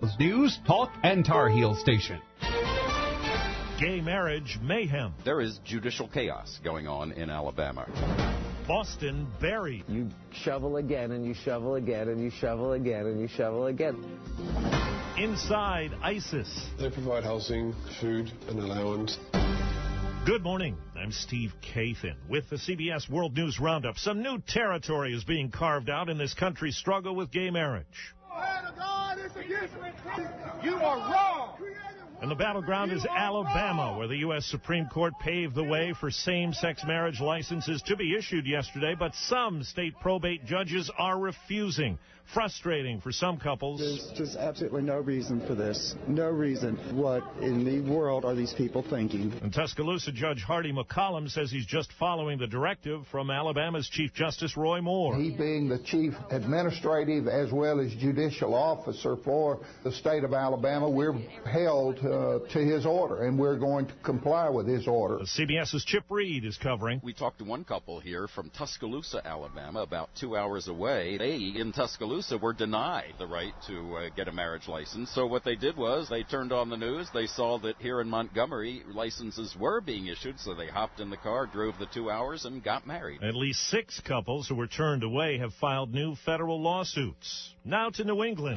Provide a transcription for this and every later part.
News, Talk, and Tar Heel Station. Gay marriage mayhem. There is judicial chaos going on in Alabama. Boston buried. You shovel again, and you shovel again, and you shovel again, and you shovel again. Inside ISIS. They provide housing, food, and allowance. Good morning. I'm Steve Kathan with the CBS World News Roundup. Some new territory is being carved out in this country's struggle with gay marriage. You are wrong. And the battleground is Alabama, where the U.S. Supreme Court paved the way for same-sex marriage licenses to be issued yesterday, but some state probate judges are refusing. Frustrating for some couples. There's just absolutely no reason for this. No reason. What in the world are these people thinking? And Tuscaloosa Judge Hardy McCollum says he's just following the directive from Alabama's Chief Justice Roy Moore. He being the chief administrative as well as judicial officer for the state of Alabama, we're held to his order, and we're going to comply with his order. CBS's Chip Reed is covering. We talked to one couple here from Tuscaloosa, Alabama, about 2 hours away. They, in Tuscaloosa, were denied the right to get a marriage license. So what they did was they turned on the news. They saw that here in Montgomery, licenses were being issued, so they hopped in the car, drove the 2 hours, and got married. At least 6 couples who were turned away have filed new federal lawsuits. Now to New England.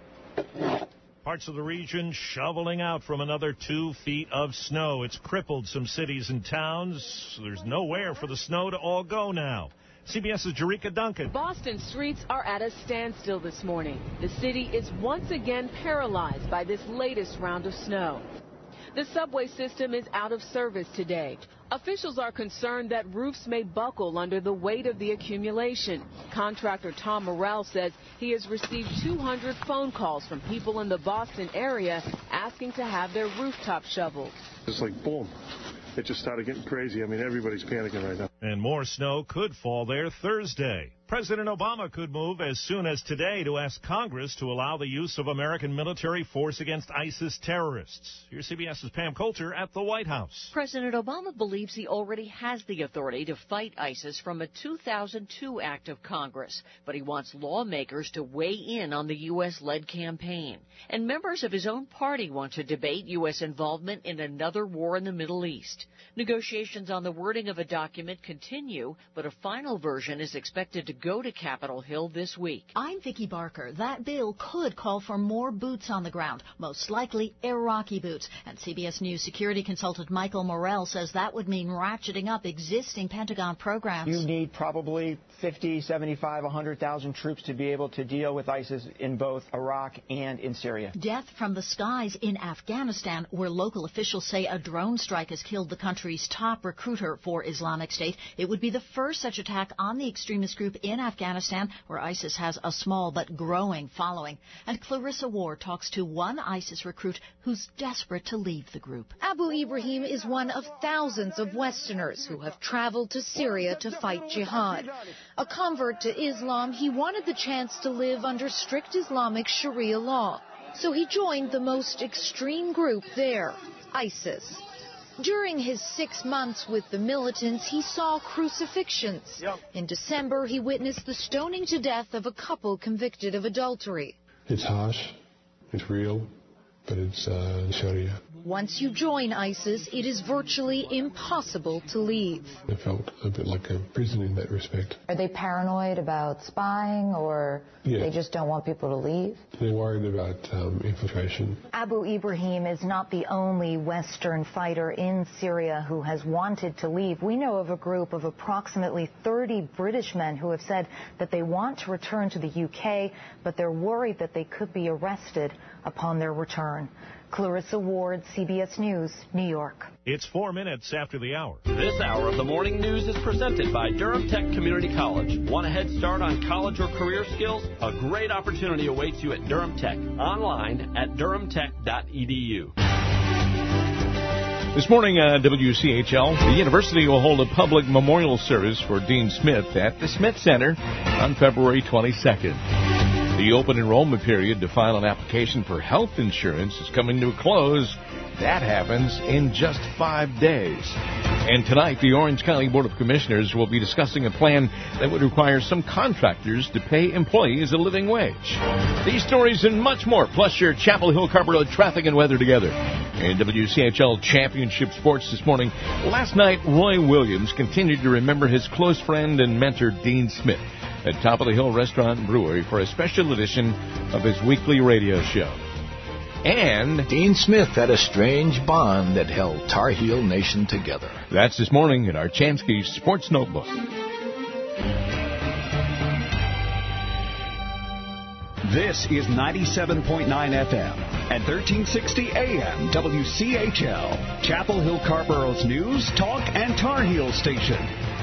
Parts of the region shoveling out from another 2 feet of snow. It's crippled some cities and towns. There's nowhere for the snow to all go now. CBS's Jerika Duncan. Boston streets are at a standstill this morning. The city is once again paralyzed by this latest round of snow. The subway system is out of service today. Officials are concerned that roofs may buckle under the weight of the accumulation. Contractor Tom Morrell says he has received 200 phone calls from people in the Boston area asking to have their rooftop shoveled. It's like boom. It just started getting crazy. I mean, everybody's panicking right now. And more snow could fall there Thursday. President Obama could move as soon as today to ask Congress to allow the use of American military force against ISIS terrorists. Here's CBS's Pam Coulter at the White House. President Obama believes he already has the authority to fight ISIS from a 2002 act of Congress, but he wants lawmakers to weigh in on the U.S.-led campaign. And members of his own party want to debate U.S. involvement in another war in the Middle East. Negotiations on the wording of a document continue, but a final version is expected to go to Capitol Hill this week. I'm Vicki Barker. That bill could call for more boots on the ground, most likely Iraqi boots. And CBS News security consultant Michael Morrell says that would mean ratcheting up existing Pentagon programs. You need probably 50, 75, 100,000 troops to be able to deal with ISIS in both Iraq and in Syria. Death from the skies in Afghanistan, where local officials say a drone strike has killed the country's top recruiter for Islamic State. It would be the first such attack on the extremist group in Afghanistan, where ISIS has a small but growing following. And Clarissa Ward talks to one ISIS recruit who's desperate to leave the group. Abu Ibrahim is one of thousands of Westerners who have traveled to Syria to fight jihad. A convert to Islam, he wanted the chance to live under strict Islamic Sharia law. So he joined the most extreme group there, ISIS. During his 6 months with the militants, he saw crucifixions. In December, he witnessed the stoning to death of a couple convicted of adultery. It's harsh. It's real. But it's Sharia. Once you join ISIS, it is virtually impossible to leave. It felt a bit like a prison in that respect. Are they paranoid about spying, or they just don't want people to leave? They're worried about infiltration. Abu Ibrahim is not the only Western fighter in Syria who has wanted to leave. We know of a group of approximately 30 British men who have said that they want to return to the UK, but they're worried that they could be arrested upon their return. Clarissa Ward, CBS News, New York. It's 4 minutes after the hour. This hour of the morning news is presented by Durham Tech Community College. Want a head start on college or career skills? A great opportunity awaits you at Durham Tech. Online at durhamtech.edu. This morning on WCHL, the university will hold a public memorial service for Dean Smith at the Smith Center on February 22nd. The open enrollment period to file an application for health insurance is coming to a close That happens in just 5 days. And tonight, the Orange County Board of Commissioners will be discussing a plan that would require some contractors to pay employees a living wage. These stories and much more, plus your Chapel Hill Carper Road traffic and weather together. In WCHL Championship Sports this morning, last night, Roy Williams continued to remember his close friend and mentor, Dean Smith, at Top of the Hill Restaurant and Brewery for a special edition of his weekly radio show. And Dean Smith had a strange bond that held Tar Heel Nation together. That's this morning in our Chansky Sports Notebook. This is 97.9 FM and 1360 AM WCHL, Chapel Hill Carborough's news, talk, and Tar Heel station.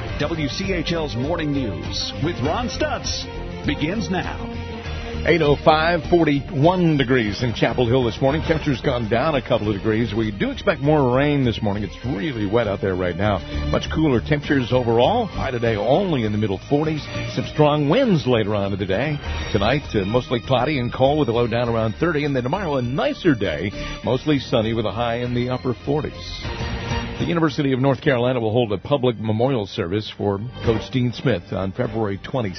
WCHL's Morning News with Ron Stutz begins now. 8:05, 41 degrees in Chapel Hill this morning. Temperature's gone down a couple of degrees. We do expect more rain this morning. It's really wet out there right now. Much cooler temperatures overall. High today only in the middle 40s. Some strong winds later on in the day. Tonight, mostly cloudy and cold with a low down around 30. And then tomorrow, a nicer day. Mostly sunny with a high in the upper 40s. The University of North Carolina will hold a public memorial service for Coach Dean Smith on February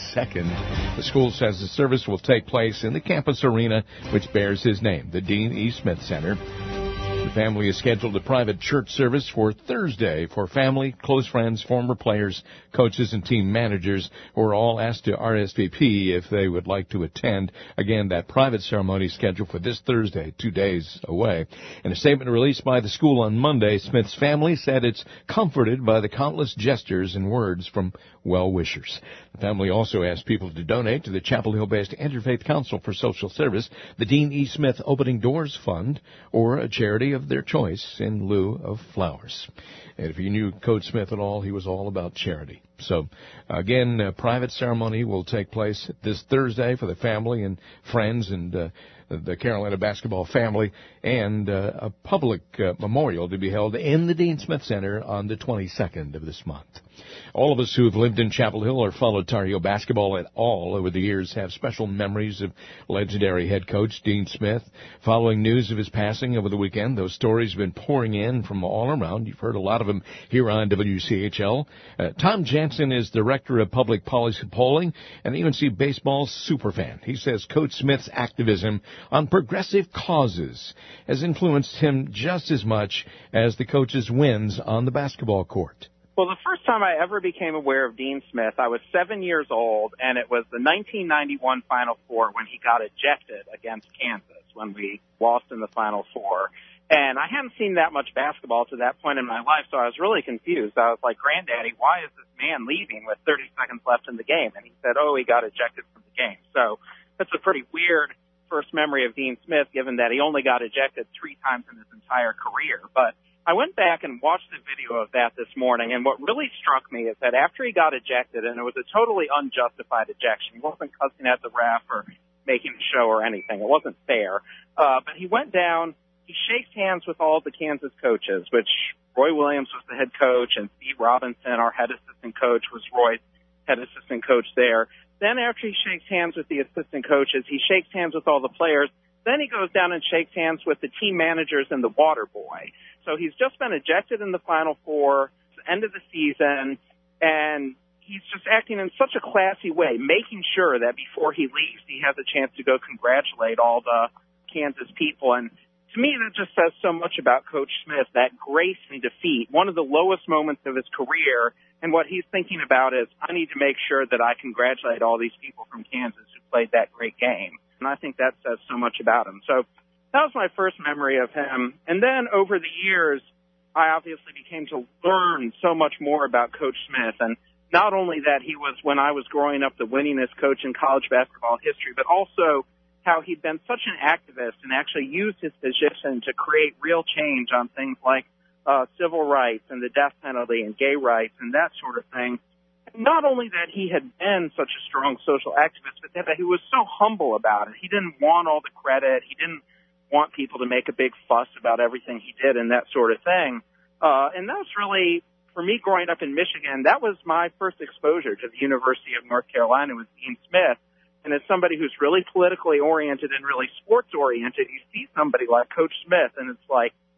22nd. The school says the service will take place in the campus arena, which bears his name, the Dean E. Smith Center. The family has scheduled a private church service for Thursday for family, close friends, former players, coaches, and team managers who are all asked to RSVP if they would like to attend. Again, that private ceremony is scheduled for this Thursday, 2 days away. In a statement released by the school on Monday, Smith's family said it's comforted by the countless gestures and words from well-wishers. The family also asked people to donate to the Chapel Hill-based Interfaith Council for Social Service, the Dean E. Smith Opening Doors Fund, or a charity of their choice in lieu of flowers. And if you knew Coach Smith at all, he was all about charity. So, again, a private ceremony will take place this Thursday for the family and friends and the Carolina basketball family, and a public memorial to be held in the Dean Smith Center on the 22nd of this month. All of us who have lived in Chapel Hill or followed Tar Heel basketball at all over the years have special memories of legendary head coach Dean Smith. Following news of his passing over the weekend, those stories have been pouring in from all around. You've heard a lot of them here on WCHL. Tom Jansen is Director of Public Policy Polling and UNC Baseball's superfan. He says Coach Smith's activism on progressive causes has influenced him just as much as the coach's wins on the basketball court. Well, the first time I ever became aware of Dean Smith, I was 7 years old, and it was the 1991 Final Four when he got ejected against Kansas, when we lost in the Final Four. And I hadn't seen that much basketball to that point in my life, so I was really confused. I was like, Granddaddy, why is this man leaving with 30 seconds left in the game? And he said, oh, he got ejected from the game. So that's a pretty weird first memory of Dean Smith, given that he only got ejected 3 times in his entire career. But I went back and watched the video of that this morning, and what really struck me is that after he got ejected, and it was a totally unjustified ejection, he wasn't cussing at the ref or making a show or anything. It wasn't fair. But he went down, he shakes hands with all the Kansas coaches, which Roy Williams was the head coach, and Steve Robinson, our head assistant coach, was Roy's head assistant coach there. Then after he shakes hands with the assistant coaches, he shakes hands with all the players. Then he goes down and shakes hands with the team managers and the water boy. So he's just been ejected in the Final Four, end of the season, and he's just acting in such a classy way, making sure that before he leaves, he has a chance to go congratulate all the Kansas people. And to me, that just says so much about Coach Smith, that grace in defeat, one of the lowest moments of his career. And what he's thinking about is, I need to make sure that I congratulate all these people from Kansas who played that great game. And I think that says so much about him. So that was my first memory of him. And then over the years, I obviously became to learn so much more about Coach Smith. And not only that he was, when I was growing up, the winningest coach in college basketball history, but also how he'd been such an activist and actually used his position to create real change on things like civil rights and the death penalty and gay rights and that sort of thing. Not only that he had been such a strong social activist, but that he was so humble about it. He didn't want all the credit. He didn't want people to make a big fuss about everything he did and that sort of thing. And that was really, for me growing up in Michigan, that was my first exposure to the University of North Carolina with Dean Smith. And as somebody who's really politically oriented and really sports oriented, you see somebody like Coach Smith, and it's like, he's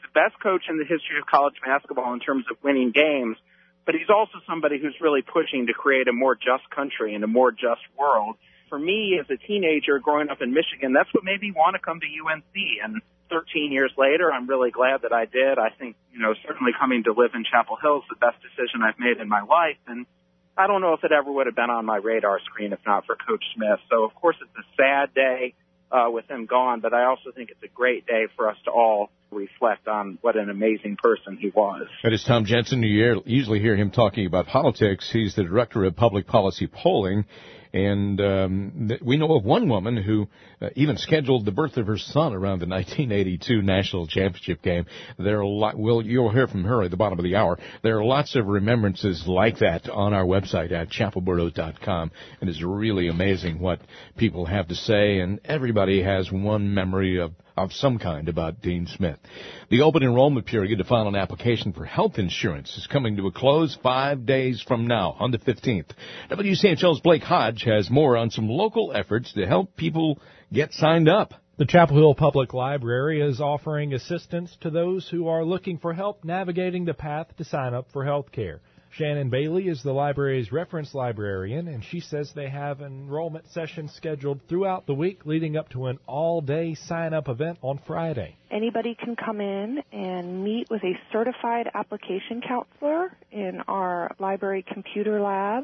the best coach in the history of college basketball in terms of winning games, but he's also somebody who's really pushing to create a more just country and a more just world. For me, as a teenager growing up in Michigan, that's what made me want to come to UNC. And 13 years later, I'm really glad that I did. I think, certainly coming to live in Chapel Hill is the best decision I've made in my life. And I don't know if it ever would have been on my radar screen if not for Coach Smith. So, of course, it's a sad day with him gone, but I also think it's a great day for us to all reflect on what an amazing person he was. That is Tom Jensen. You usually hear him talking about politics. He's the director of public policy polling. And we know of one woman who even scheduled the birth of her son around the 1982 National Championship game. There are you'll hear from her at the bottom of the hour. There are lots of remembrances like that on our website at chapelboro.com. And it's really amazing what people have to say, and everybody has one memory of some kind about Dean Smith. The open enrollment period to file an application for health insurance is coming to a close 5 days from now, on the 15th. WCHL's Blake Hodge has more on some local efforts to help people get signed up. The Chapel Hill Public Library is offering assistance to those who are looking for help navigating the path to sign up for health care. Shannon Bailey is the library's reference librarian, and she says they have enrollment sessions scheduled throughout the week leading up to an all-day sign-up event on Friday. Anybody can come in and meet with a certified application counselor in our library computer lab.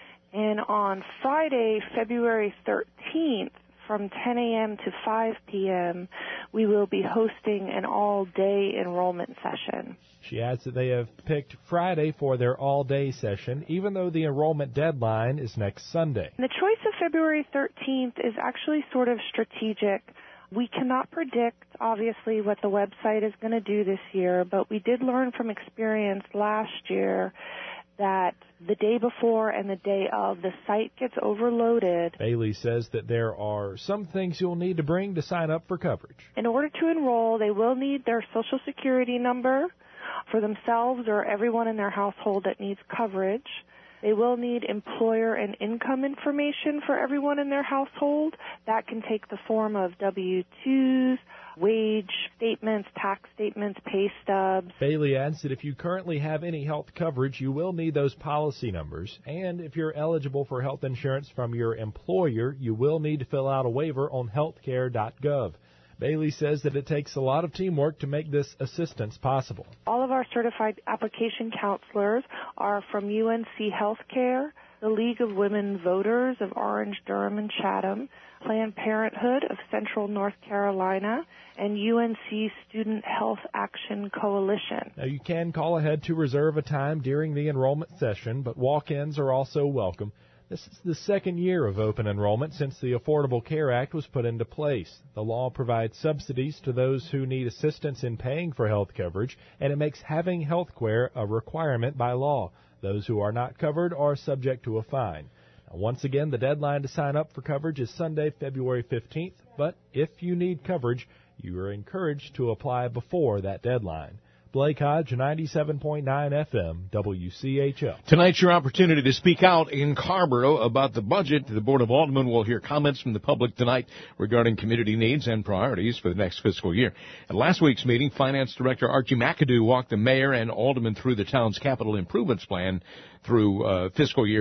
And on Friday, February 13th, from 10 a.m. to 5 p.m., we will be hosting an all-day enrollment session. She adds that they have picked Friday for their all-day session, even though the enrollment deadline is next Sunday. The choice of February 13th is actually sort of strategic. We cannot predict, obviously, what the website is going to do this year, but we did learn from experience last year that the day before and the day of, the site gets overloaded. Bailey says that there are some things you'll need to bring to sign up for coverage. In order to enroll, they will need their Social Security number for themselves or everyone in their household that needs coverage. They will need employer and income information for everyone in their household. That can take the form of W-2s, wage statements, tax statements, pay stubs. Bailey adds that if you currently have any health coverage, you will need those policy numbers. And if you're eligible for health insurance from your employer, you will need to fill out a waiver on healthcare.gov. Bailey says that it takes a lot of teamwork to make this assistance possible. All of our certified application counselors are from UNC Healthcare, the League of Women Voters of Orange, Durham, and Chatham, Planned Parenthood of Central North Carolina, and UNC Student Health Action Coalition. Now, you can call ahead to reserve a time during the enrollment session, but walk-ins are also welcome. This is the second year of open enrollment since the Affordable Care Act was put into place. The law provides subsidies to those who need assistance in paying for health coverage, and it makes having health care a requirement by law. Those who are not covered are subject to a fine. Now, once again, the deadline to sign up for coverage is Sunday, February 15th, but if you need coverage, you are encouraged to apply before that deadline. Blake Hodge, 97.9 FM, WCHL. Tonight's your opportunity to speak out in Carrboro about the budget. The Board of Aldermen will hear comments from the public tonight regarding community needs and priorities for the next fiscal year. At last week's meeting, Finance Director Archie McAdoo walked the mayor and aldermen through the town's capital improvements plan through fiscal year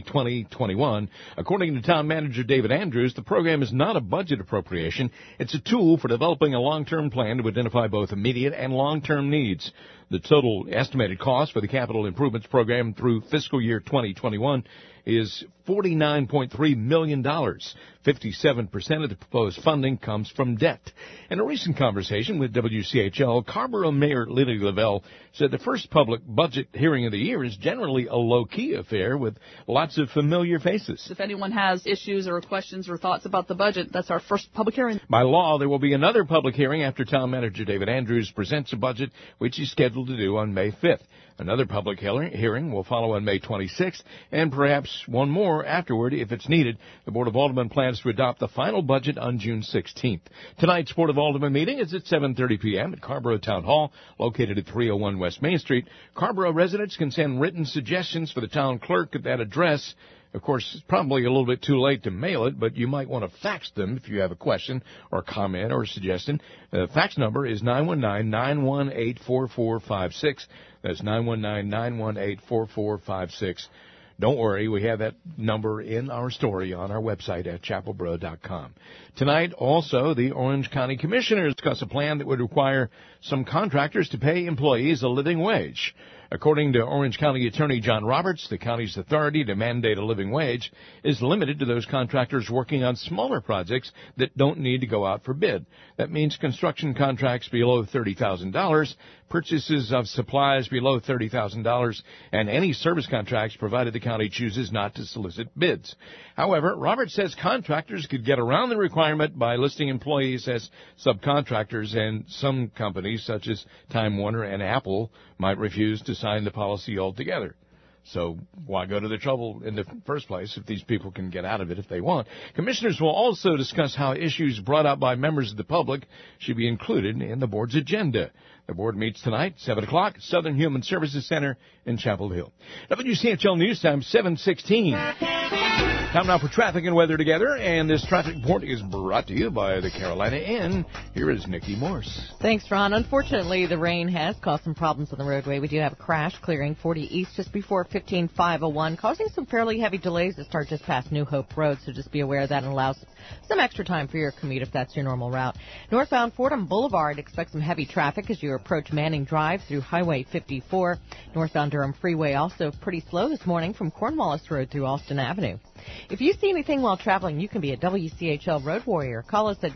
2020-21. According to Town Manager David Andrews, the program is not a budget appropriation. It's a tool for developing a long-term plan to identify both immediate and long-term needs. The total estimated cost for the capital improvements program through fiscal year 2021 is $49.3 million. 57% of the proposed funding comes from debt. In a recent conversation with WCHL, Carrboro Mayor Lily Lavelle said the first public budget hearing of the year is generally a low-key affair with lots of familiar faces. If anyone has issues or questions or thoughts about the budget, that's our first public hearing. By law, there will be another public hearing after Town Manager David Andrews presents a budget, which he's scheduled to do on May 5th. Another public hearing will follow on May 26th, and perhaps one more afterward if it's needed. The Board of Aldermen plans to adopt the final budget on June 16th. Tonight's Board of Aldermen meeting is at 7:30 p.m. at Carrboro Town Hall, located at 301 West Main Street. Carrboro residents can send written suggestions for the town clerk at that address. Of course, it's probably a little bit too late to mail it, but you might want to fax them if you have a question or comment or suggestion. The fax number is 919-918-4456. That's 919-918-4456. Don't worry, we have that number in our story on our website at chapelboro.com. Tonight, also, the Orange County Commissioners discuss a plan that would require some contractors to pay employees a living wage. According to Orange County Attorney John Roberts, the county's authority to mandate a living wage is limited to those contractors working on smaller projects that don't need to go out for bid. That means construction contracts below $30,000, purchases of supplies below $30,000, and any service contracts provided the county chooses not to solicit bids. However, Roberts says contractors could get around the requirement by listing employees as subcontractors, and some companies, such as Time Warner and Apple, might refuse to sign the policy altogether. So why go to the trouble in the first place if these people can get out of it if they want? Commissioners will also discuss how issues brought up by members of the public should be included in the board's agenda. The board meets tonight, 7 o'clock, Southern Human Services Center in Chapel Hill. WCHL News Time, 7:16. Time now for traffic and weather together, and this traffic report is brought to you by the Carolina Inn. Here is Nikki Morse. Thanks, Ron. Unfortunately, the rain has caused some problems on the roadway. We do have a crash clearing 40 east just before 15501, causing some fairly heavy delays that start just past New Hope Road, so just be aware of that and allow some extra time for your commute if that's your normal route. Northbound Fordham Boulevard, expect some heavy traffic as you approach Manning Drive through Highway 54. Northbound Durham Freeway also pretty slow this morning from Cornwallis Road through Austin Avenue. If you see anything while traveling, you can be a WCHL Road Warrior. Call us at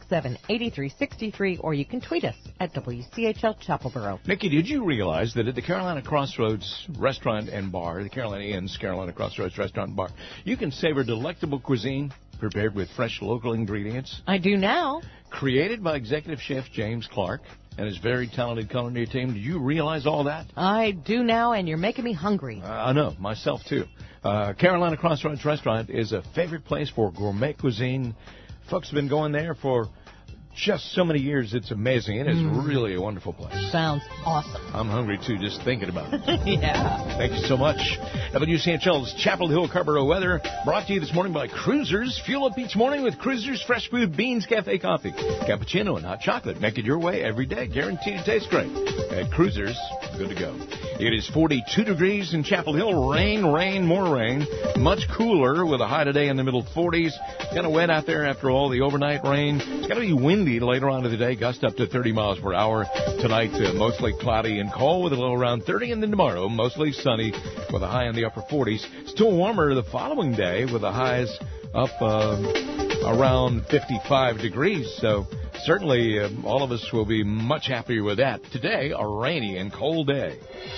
967-8363, or you can tweet us at WCHL Chapelboro. Nikki, did you realize that at the Carolina Crossroads Restaurant and Bar, the Carolina Inn's Carolina Crossroads Restaurant and Bar, you can savor delectable cuisine prepared with fresh local ingredients? I do now. Created by executive chef James Clark and his very talented culinary team. Did you realize all that? I do now, and you're making me hungry. I know, myself too. Carolina Crossroads Restaurant is a favorite place for gourmet cuisine. Folks have been going there for just so many years. It's amazing. It is really a wonderful place. Sounds awesome. I'm hungry, too, just thinking about it. Yeah. Thank you so much. WCHL's Chapel Hill Carrboro weather brought to you this morning by Cruisers. Fuel up each morning with Cruisers Fresh Food Beans Cafe Coffee. Cappuccino and hot chocolate. Make it your way every day. Guaranteed to taste great. At Cruisers, good to go. It is 42 degrees in Chapel Hill. Rain, more rain. Much cooler with a high today in the middle 40s. Kind of wet out there after all the overnight rain. It's going to be windy later on in the day. Gust up to 30 miles per hour. Tonight, mostly cloudy and cold with a low around 30. And then tomorrow, mostly sunny with a high in the upper 40s. Still warmer the following day with the highs up around 55 degrees. So certainly all of us will be much happier with that. Today, a rainy and cold day.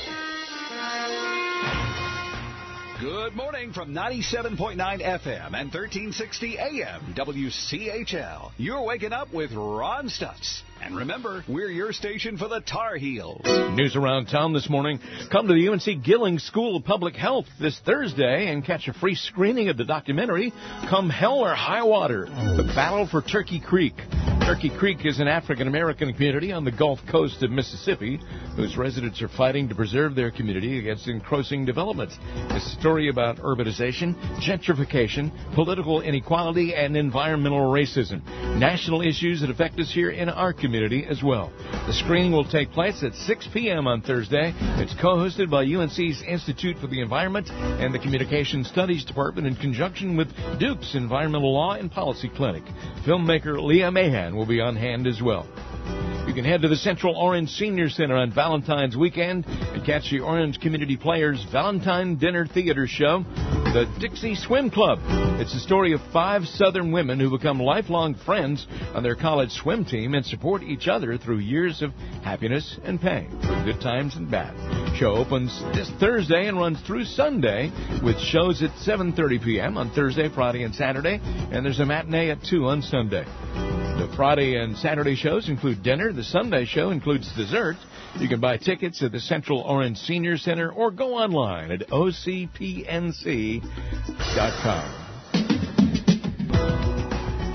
Good morning from 97.9 FM and 1360 AM WCHL. You're waking up with Ron Stutz. And remember, we're your station for the Tar Heels. News around town this morning. Come to the UNC Gillings School of Public Health this Thursday and catch a free screening of the documentary, Come Hell or High Water, The Battle for Turkey Creek. Turkey Creek is an African-American community on the Gulf Coast of Mississippi whose residents are fighting to preserve their community against encroaching development. It's a story about urbanization, gentrification, political inequality, and environmental racism. National issues that affect us here in our community as well. The screening will take place at 6 p.m. on Thursday. It's co-hosted by UNC's Institute for the Environment and the Communication Studies Department in conjunction with Duke's Environmental Law and Policy Clinic. Filmmaker Leah Mahan will be on hand as well. You can head to the Central Orange Senior Center on Valentine's weekend and catch the Orange Community Players Valentine Dinner Theater Show, The Dixie Swim Club. It's the story of 5 Southern women who become lifelong friends on their college swim team and support each other through years of happiness and pain, through good times and bad. Show opens this Thursday and runs through Sunday with shows at 7:30 p.m. on Thursday, Friday, and Saturday, and there's a matinee at 2 on Sunday. The Friday and Saturday shows include dinner. The Sunday show includes dessert. You can buy tickets at the Central Orange Senior Center or go online at ocpnc.com.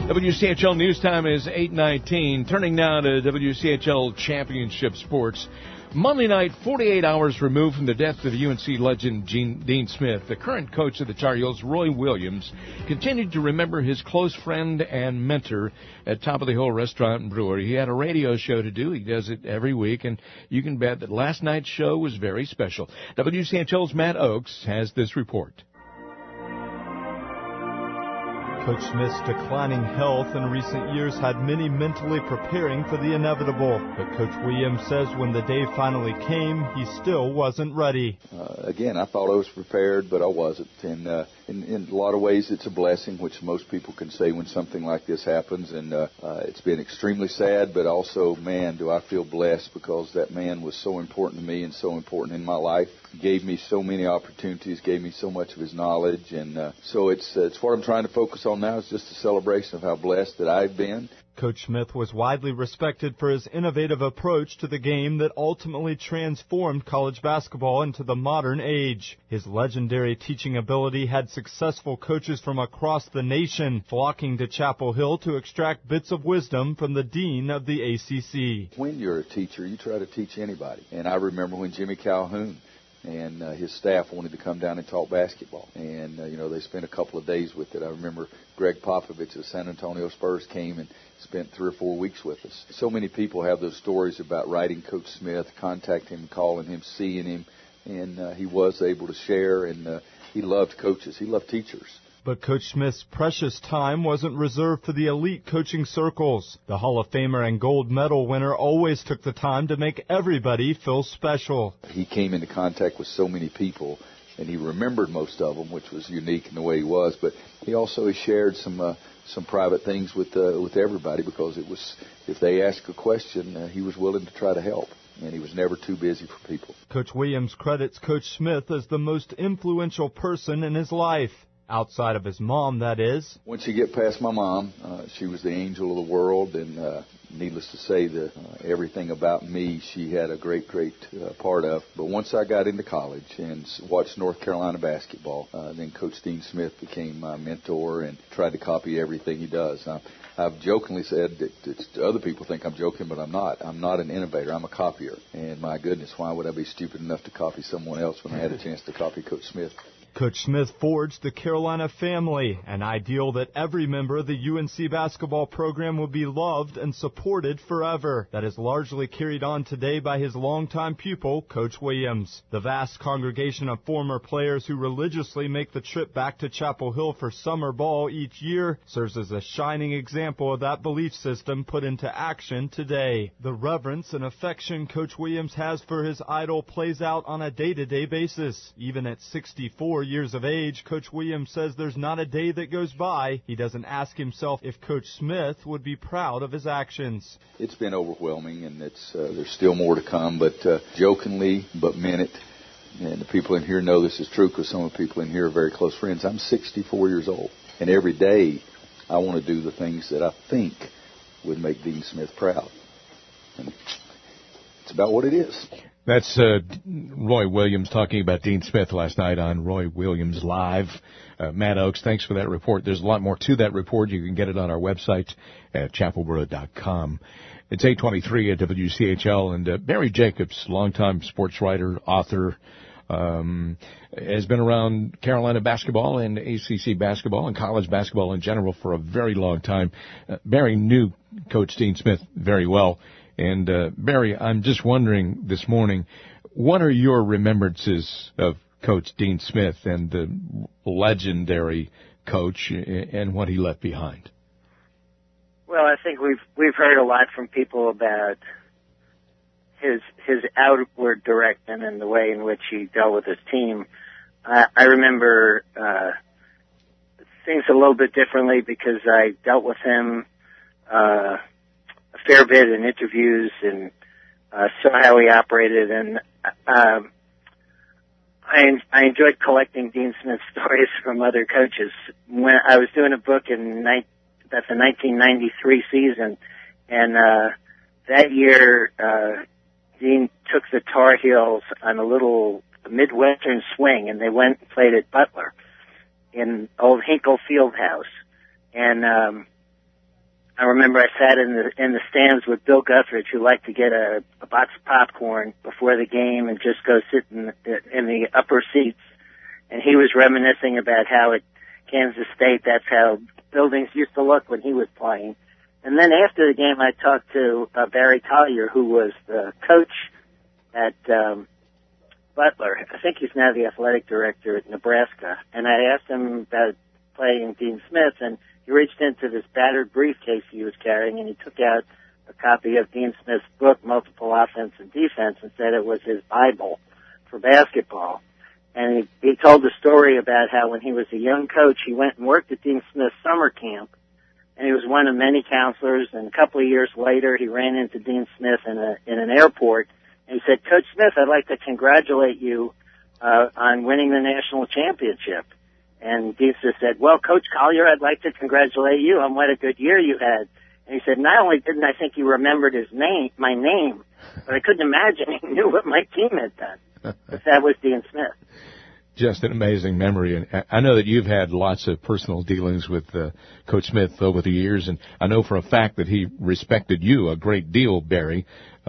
WCHL News Time is 8:19. Turning now to WCHL Championship Sports. Monday night, 48 hours removed from the death of UNC legend Dean Smith, the current coach of the Tar Heels, Roy Williams, continued to remember his close friend and mentor at Top of the Hill Restaurant and Brewery. He had a radio show to do. He does it every week, and you can bet that last night's show was very special. WCHL's Matt Oakes has this report. Coach Smith's declining health in recent years had many mentally preparing for the inevitable. But Coach Williams says when the day finally came, he still wasn't ready. Again, I thought I was prepared, but I wasn't. And in a lot of ways, it's a blessing, which most people can say when something like this happens. And it's been extremely sad, but also, man, do I feel blessed because that man was so important to me and so important in my life. He gave me so many opportunities, gave me so much of his knowledge. And so it's what I'm trying to focus on now is just a celebration of how blessed that I've been. Coach Smith was widely respected for his innovative approach to the game that ultimately transformed college basketball into the modern age. His legendary teaching ability had successful coaches from across the nation flocking to Chapel Hill to extract bits of wisdom from the dean of the ACC. When you're a teacher, you try to teach anybody. And I remember when Jimmy Calhoun and his staff wanted to come down and talk basketball. And, they spent a couple of days with it. I remember Greg Popovich of the San Antonio Spurs came and spent 3 or 4 weeks with us. So many people have those stories about writing Coach Smith, contacting him, calling him, seeing him. And he was able to share, and he loved coaches. He loved teachers. But Coach Smith's precious time wasn't reserved for the elite coaching circles. The Hall of Famer and gold medal winner always took the time to make everybody feel special. He came into contact with so many people, and he remembered most of them, which was unique in the way he was. But he also shared some private things with everybody because it was, if they asked a question, he was willing to try to help. And he was never too busy for people. Coach Williams credits Coach Smith as the most influential person in his life. Outside of his mom, that is. Once you get past my mom, she was the angel of the world, and needless to say, everything about me she had a great part of. But once I got into college and watched North Carolina basketball, then Coach Dean Smith became my mentor and tried to copy everything he does. I've jokingly said that other people think I'm joking, but I'm not. I'm not an innovator. I'm a copier. And my goodness, why would I be stupid enough to copy someone else when I had a chance to copy Coach Smith? Coach Smith forged the Carolina family, an ideal that every member of the UNC basketball program will be loved and supported forever. That is largely carried on today by his longtime pupil, Coach Williams. The vast congregation of former players who religiously make the trip back to Chapel Hill for summer ball each year serves as a shining example of that belief system put into action today. The reverence and affection Coach Williams has for his idol plays out on a day-to-day basis. Even at 64 years of age, Coach Williams says there's not a day that goes by he doesn't ask himself if Coach Smith would be proud of his actions. It's been overwhelming, and there's still more to come, but jokingly, but meant it. And the people in here know this is true because some of the people in here are very close friends. I'm 64 years old, and every day I want to do the things that I think would make Dean Smith proud. And it's about what it is. That's Roy Williams talking about Dean Smith last night on Roy Williams Live. Matt Oakes, thanks for that report. There's a lot more to that report. You can get it on our website at chapelboro.com. It's 8:23 at WCHL, and Barry Jacobs, longtime sports writer, author, has been around Carolina basketball and ACC basketball and college basketball in general for a very long time. Barry knew Coach Dean Smith very well. And, Barry, I'm just wondering this morning, what are your remembrances of Coach Dean Smith and the legendary coach and what he left behind? Well, I think we've heard a lot from people about his outward direction and the way in which he dealt with his team. I remember things a little bit differently because I dealt with him a fair bit in interviews and saw how he operated, and I enjoyed collecting Dean Smith stories from other coaches. When I was doing a book that's the 1993 season, and that year Dean took the Tar Heels on a little Midwestern swing, and they went and played at Butler in old Hinkle Fieldhouse, and I remember I sat in the stands with Bill Guthridge, who liked to get a box of popcorn before the game and just go sit in the upper seats. And he was reminiscing about how at Kansas State, that's how buildings used to look when he was playing. And then after the game, I talked to Barry Collier, who was the coach at Butler. I think he's now the athletic director at Nebraska. And I asked him about playing Dean Smith, and he reached into this battered briefcase he was carrying, and he took out a copy of Dean Smith's book, Multiple Offense and Defense, and said it was his Bible for basketball. And he told the story about how when he was a young coach, he went and worked at Dean Smith's summer camp, and he was one of many counselors. And a couple of years later, he ran into Dean Smith in an airport, and he said, "Coach Smith, I'd like to congratulate you on winning the national championship." And Dean Smith said, "Well, Coach Collier, I'd like to congratulate you on what a good year you had." And he said, "Not only didn't I think he remembered my name, but I couldn't imagine he knew what my team had done." But that was Dean Smith. Just an amazing memory. And I know that you've had lots of personal dealings with Coach Smith over the years, and I know for a fact that he respected you a great deal, Barry.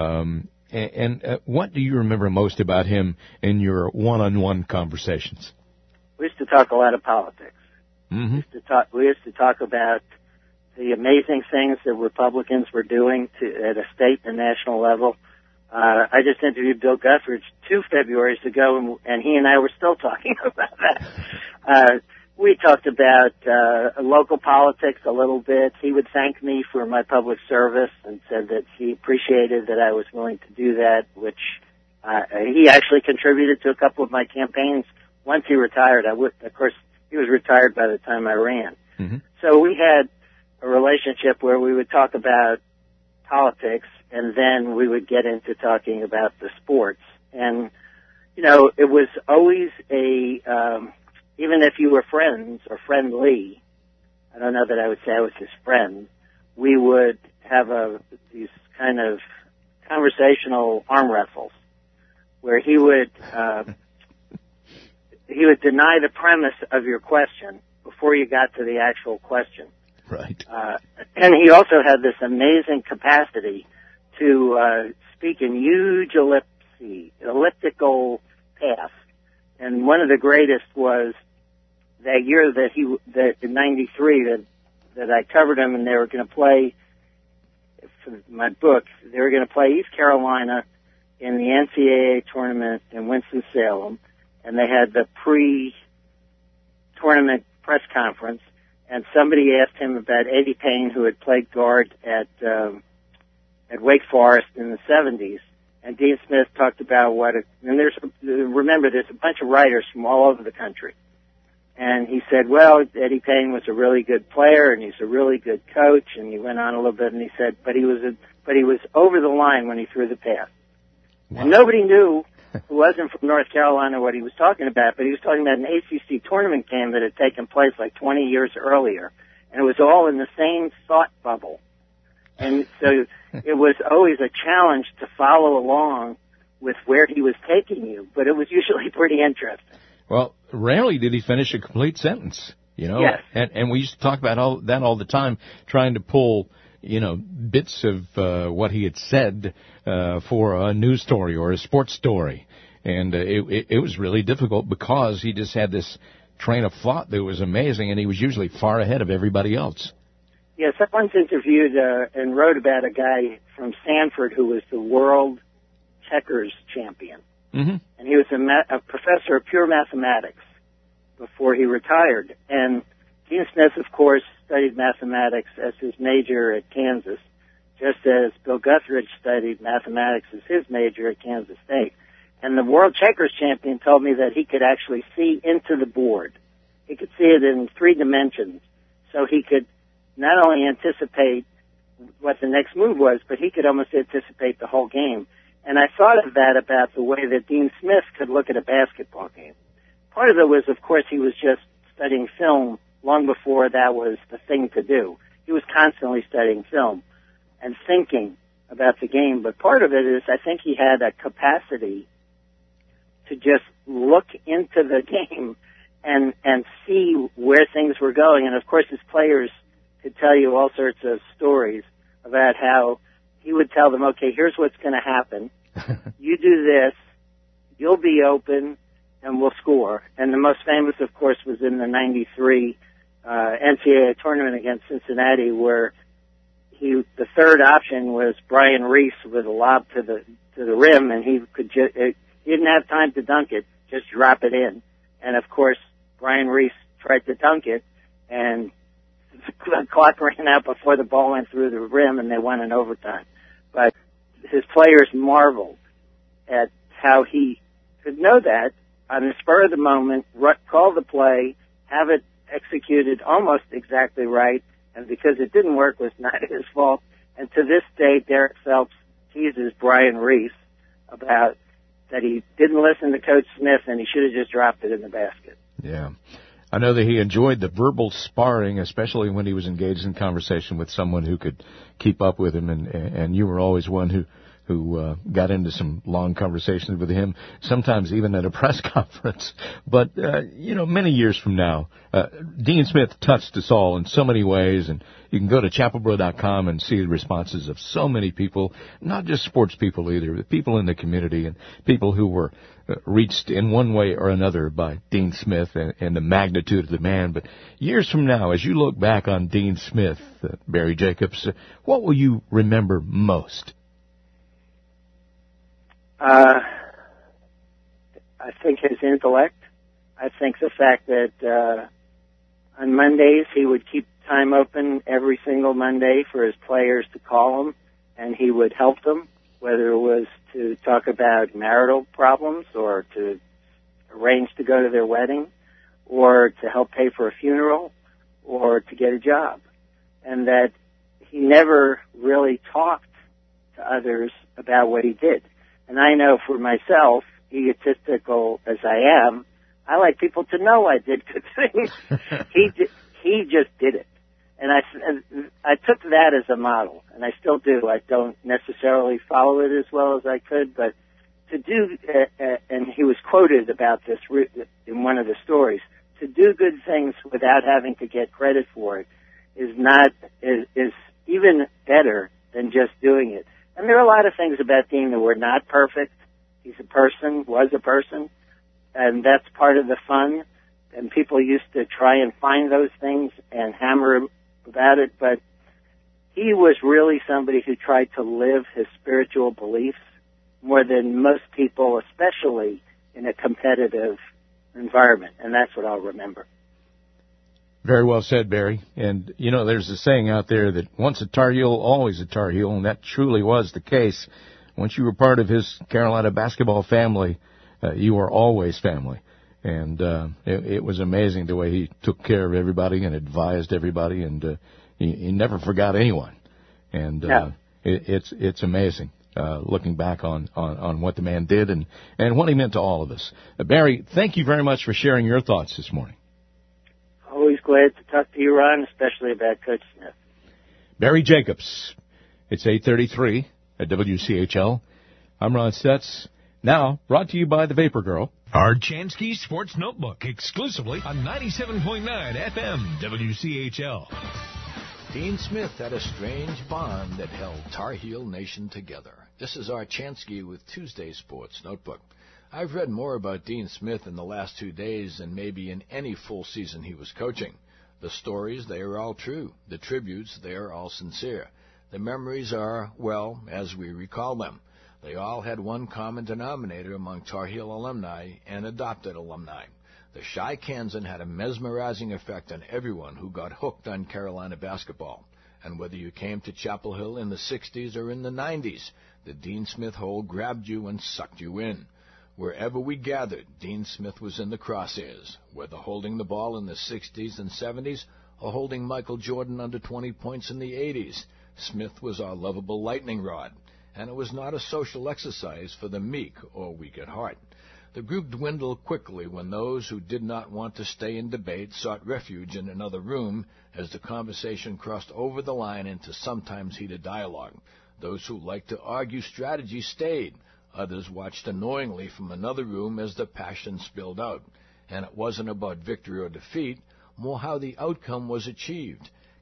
And what do you remember most about him in your one-on-one conversations? We used to talk a lot of politics. Mm-hmm. We used to talk about the amazing things that Republicans were doing at a state and national level. I just interviewed Bill Guthridge 2 Februarys ago, and he and I were still talking about that. We talked about local politics a little bit. He would thank me for my public service and said that he appreciated that I was willing to do that, which he actually contributed to a couple of my campaigns. Once he retired, of course, he was retired by the time I ran. Mm-hmm. So we had a relationship where we would talk about politics, and then we would get into talking about the sports. And, you know, it was always even if you were friends or friendly, I don't know that I would say I was his friend, we would have these kind of conversational arm wrestles where he would deny the premise of your question before you got to the actual question. Right. And he also had this amazing capacity to speak in huge elliptical paths. And one of the greatest was that year that in '93 that I covered him, and they were going to play for my book. They were going to play East Carolina in the NCAA tournament in Winston-Salem, and they had the pre-tournament press conference. And somebody asked him about Eddie Payne, who had played guard at Wake Forest in the 70s. And Dean Smith talked about there's a bunch of writers from all over the country. And he said, well, Eddie Payne was a really good player, and he's a really good coach. And he went on a little bit, and he said, but he was over the line when he threw the pass. Wow. And nobody knew, who wasn't from North Carolina, what he was talking about, but he was talking about an ACC tournament game that had taken place like 20 years earlier. And it was all in the same thought bubble. And so it was always a challenge to follow along with where he was taking you, but it was usually pretty interesting. Well, rarely did he finish a complete sentence, you know. Yes. And we used to talk about all the time, trying to pull, you know, bits of what he had said for a news story or a sports story. And it was really difficult because he just had this train of thought that was amazing, and he was usually far ahead of everybody else. Yes, I once interviewed and wrote about a guy from Stanford who was the world checkers champion. Mm-hmm. And he was a professor of pure mathematics before he retired. And Dean Smith, of course, studied mathematics as his major at Kansas, just as Bill Guthridge studied mathematics as his major at Kansas State. And the world checkers champion told me that he could actually see into the board. He could see it in 3 dimensions. So he could not only anticipate what the next move was, but he could almost anticipate the whole game. And I thought of that about the way that Dean Smith could look at a basketball game. Part of it was, of course, he was just studying film long before that was the thing to do. He was constantly studying film and thinking about the game. But part of it is I think he had a capacity to just look into the game and see where things were going. And, of course, his players could tell you all sorts of stories about how he would tell them, okay, here's what's going to happen. You do this, you'll be open, and we'll score. And the most famous, of course, was in the 93 NCAA tournament against Cincinnati, where the third option was Brian Reese with a lob to the rim, and he didn't have time to dunk it, just drop it in. And of course, Brian Reese tried to dunk it, and the clock ran out before the ball went through the rim, and they won in overtime. But his players marveled at how he could know that on the spur of the moment, call the play, have it executed almost exactly right, and because it didn't work was not his fault. And to this day, Derek Phelps teases Brian Reese about that he didn't listen to Coach Smith and he should have just dropped it in the basket. Yeah. I know that he enjoyed the verbal sparring, especially when he was engaged in conversation with someone who could keep up with him, and you were always one who got into some long conversations with him, sometimes even at a press conference. But, many years from now, Dean Smith touched us all in so many ways, and you can go to chapelboro.com and see the responses of so many people, not just sports people either, but people in the community and people who were reached in one way or another by Dean Smith and the magnitude of the man. But years from now, as you look back on Dean Smith, Barry Jacobs, what will you remember most? I think his intellect. I think the fact that on Mondays he would keep time open every single Monday for his players to call him, and he would help them, whether it was to talk about marital problems or to arrange to go to their wedding or to help pay for a funeral or to get a job. And that he never really talked to others about what he did. And I know for myself, egotistical as I am, I like people to know I did good things. He just did it. And I took that as a model, and I still do. I don't necessarily follow it as well as I could, but to do, and he was quoted about this in one of the stories, to do good things without having to get credit for it is even better than just doing it. And there are a lot of things about Dean that were not perfect. He's a person, was a person, and that's part of the fun. And people used to try and find those things and hammer him about it, but he was really somebody who tried to live his spiritual beliefs more than most people, especially in a competitive environment, and that's what I'll remember. Very well said, Barry. And, there's a saying out there that once a Tar Heel, always a Tar Heel, and that truly was the case. Once you were part of his Carolina basketball family, you were always family. And it was amazing the way he took care of everybody and advised everybody, and he never forgot anyone. And it's amazing looking back on what the man did and what he meant to all of us. Barry, thank you very much for sharing your thoughts this morning. Always glad to talk to you, Ron, especially about Coach Smith. Barry Jacobs. It's 8:33 at WCHL. I'm Ron Stutz. Now, brought to you by the Vapor Girl. Our Chansky Sports Notebook, exclusively on 97.9 FM WCHL. Dean Smith had a strange bond that held Tar Heel Nation together. This is our Chansky with Tuesday Sports Notebook. I've read more about Dean Smith in the last 2 days than maybe in any full season he was coaching. The stories, they are all true. The tributes, they are all sincere. The memories are, well, as we recall them. They all had one common denominator among Tar Heel alumni and adopted alumni. The Shy Kansan had a mesmerizing effect on everyone who got hooked on Carolina basketball. And whether you came to Chapel Hill in the 60s or in the 90s, the Dean Smith hole grabbed you and sucked you in. Wherever we gathered, Dean Smith was in the crosshairs, whether holding the ball in the 60s and 70s or holding Michael Jordan under 20 points in the 80s. Smith was our lovable lightning rod, and it was not a social exercise for the meek or weak at heart. The group dwindled quickly when those who did not want to stay in debate sought refuge in another room as the conversation crossed over the line into sometimes heated dialogue. Those who liked to argue strategy stayed. Others watched annoyingly from another room as the passion spilled out. And it wasn't about victory or defeat, more how the outcome was achieved.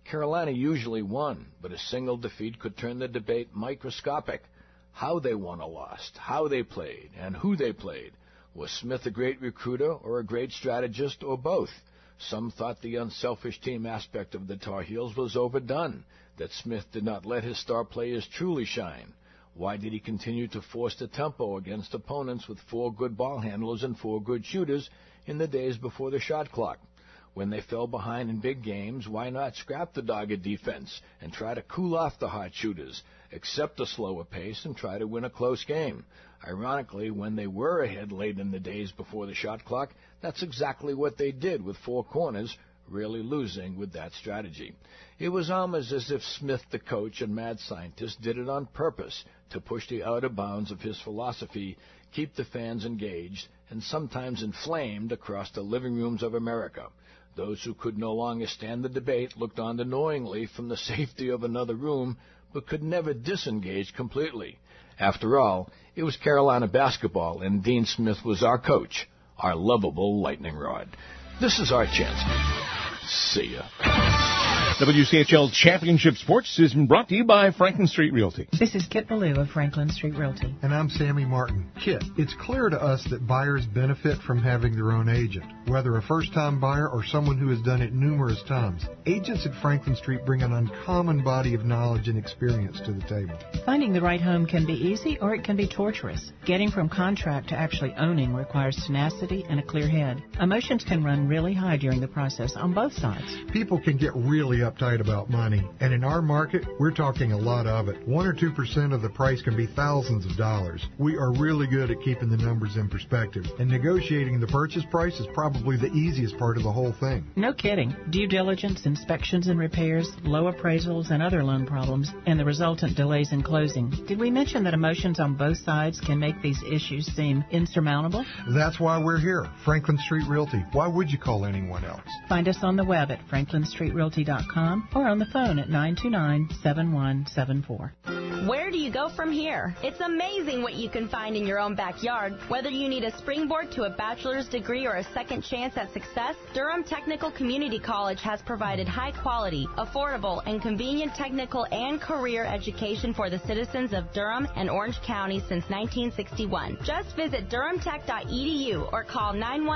Carolina usually won, but a single defeat could turn the debate microscopic. How they won or lost, how they played, and who they played. Was Smith a great recruiter or a great strategist or both? Some thought the unselfish team aspect of the Tar Heels was overdone, that Smith did not let his star players truly shine. Why did he continue to force the tempo against opponents with 4 good ball handlers and 4 good shooters in the days before the shot clock? When they fell behind in big games, why not scrap the dogged defense and try to cool off the hot shooters, accept a slower pace, and try to win a close game? Ironically, when they were ahead late in the days before the shot clock, that's exactly what they did with 4 corners, really losing with that strategy. It was almost as if Smith, the coach and mad scientist, did it on purpose to push the outer bounds of his philosophy, keep the fans engaged, and sometimes inflamed across the living rooms of America. Those who could no longer stand the debate looked on knowingly from the safety of another room, but could never disengage completely. After all, it was Carolina basketball, and Dean Smith was our coach, our lovable lightning rod. This is our chance. See ya. WCHL Championship Sports is brought to you by Franklin Street Realty. This is Kit Ballou of Franklin Street Realty. And I'm Sammy Martin. Kit, it's clear to us that buyers benefit from having their own agent. Whether a first-time buyer or someone who has done it numerous times, agents at Franklin Street bring an uncommon body of knowledge and experience to the table. Finding the right home can be easy or it can be torturous. Getting from contract to actually owning requires tenacity and a clear head. Emotions can run really high during the process on both sides. People can get really uptight about money, and in our market, we're talking a lot of it. 1 or 2% of the price can be thousands of dollars. We are really good at keeping the numbers in perspective, and negotiating the purchase price is probably the easiest part of the whole thing. No kidding. Due diligence, inspections and repairs, low appraisals and other loan problems, and the resultant delays in closing. Did we mention that emotions on both sides can make these issues seem insurmountable? That's why we're here. Franklin Street Realty. Why would you call anyone else? Find us on the web at franklinstreetrealty.com or on the phone at 929-7174. Where do you go from here? It's amazing what you can find in your own backyard. Whether you need a springboard to a bachelor's degree or a second chance at success, Durham Technical Community College has provided high-quality, affordable, and convenient technical and career education for the citizens of Durham and Orange County since 1961. Just visit durhamtech.edu or call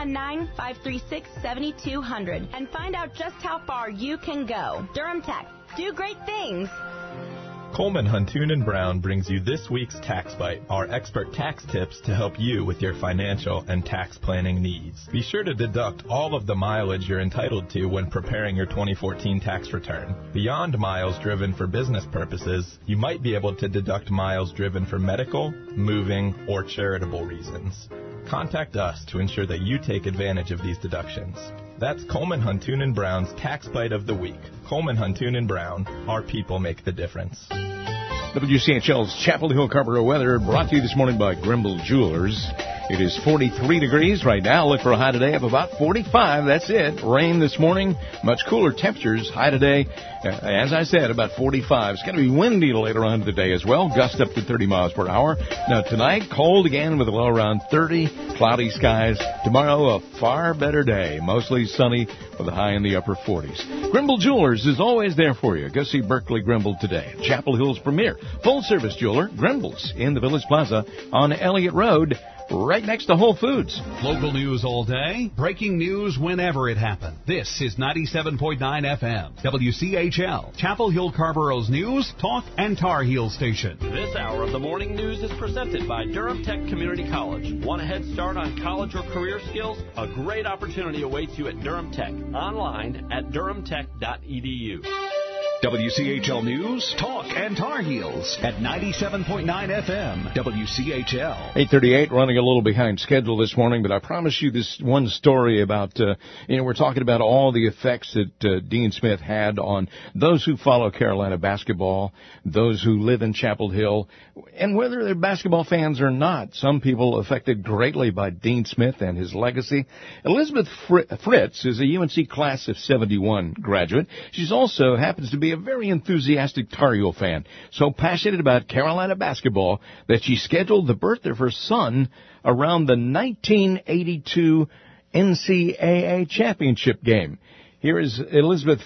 919-536-7200 and find out just how far you can go. Durham Tech. Do great things. Coleman, Huntoon & Brown brings you this week's Tax Bite, our expert tax tips to help you with your financial and tax planning needs. Be sure to deduct all of the mileage you're entitled to when preparing your 2014 tax return. Beyond miles driven for business purposes, you might be able to deduct miles driven for medical, moving, or charitable reasons. Contact us to ensure that you take advantage of these deductions. That's Coleman, Huntoon & Brown's Tax Bite of the Week. Coleman, Huntoon & Brown, our people make the difference. WCHL's Chapel Hill Carpenter weather brought to you this morning by Grimble Jewelers. It is 43 degrees right now. Look for a high today of about 45. That's it. Rain this morning. Much cooler temperatures. High today, as I said, about 45. It's going to be windy later on today as well. Gust up to 30 miles per hour. Now tonight, cold again with a low around 30. Cloudy skies. Tomorrow, a far better day. Mostly sunny with a high in the upper 40s. Grimble Jewelers is always there for you. Go see Berkeley Grimble today. Chapel Hill's premier full-service jeweler, Grimble's, in the Village Plaza on Elliott Road, right next to Whole Foods. Local news all day, breaking news whenever it happens. This is 97.9 FM, WCHL, Chapel Hill Carborough's news, talk, and Tar Heel station. This hour of the morning news is presented by Durham Tech Community College. Want a head start on college or career skills? A great opportunity awaits you at Durham Tech. Online at durhamtech.edu. WCHL News, Talk, and Tar Heels at 97.9 FM, WCHL. 8:38, running a little behind schedule this morning, but I promise you this one story about, we're talking about all the effects that Dean Smith had on those who follow Carolina basketball, those who live in Chapel Hill, and whether they're basketball fans or not. Some people affected greatly by Dean Smith and his legacy. Elizabeth Fritz is a UNC class of 71 graduate. She's also happens to be a very enthusiastic Tar Heel fan, so passionate about Carolina basketball that she scheduled the birth of her son around the 1982 NCAA championship game. Here is Elizabeth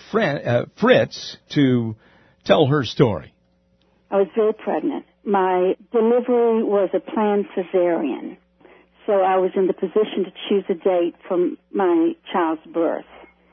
Fritz to tell her story. I was very pregnant. My delivery was a planned cesarean, so I was in the position to choose a date for my child's birth.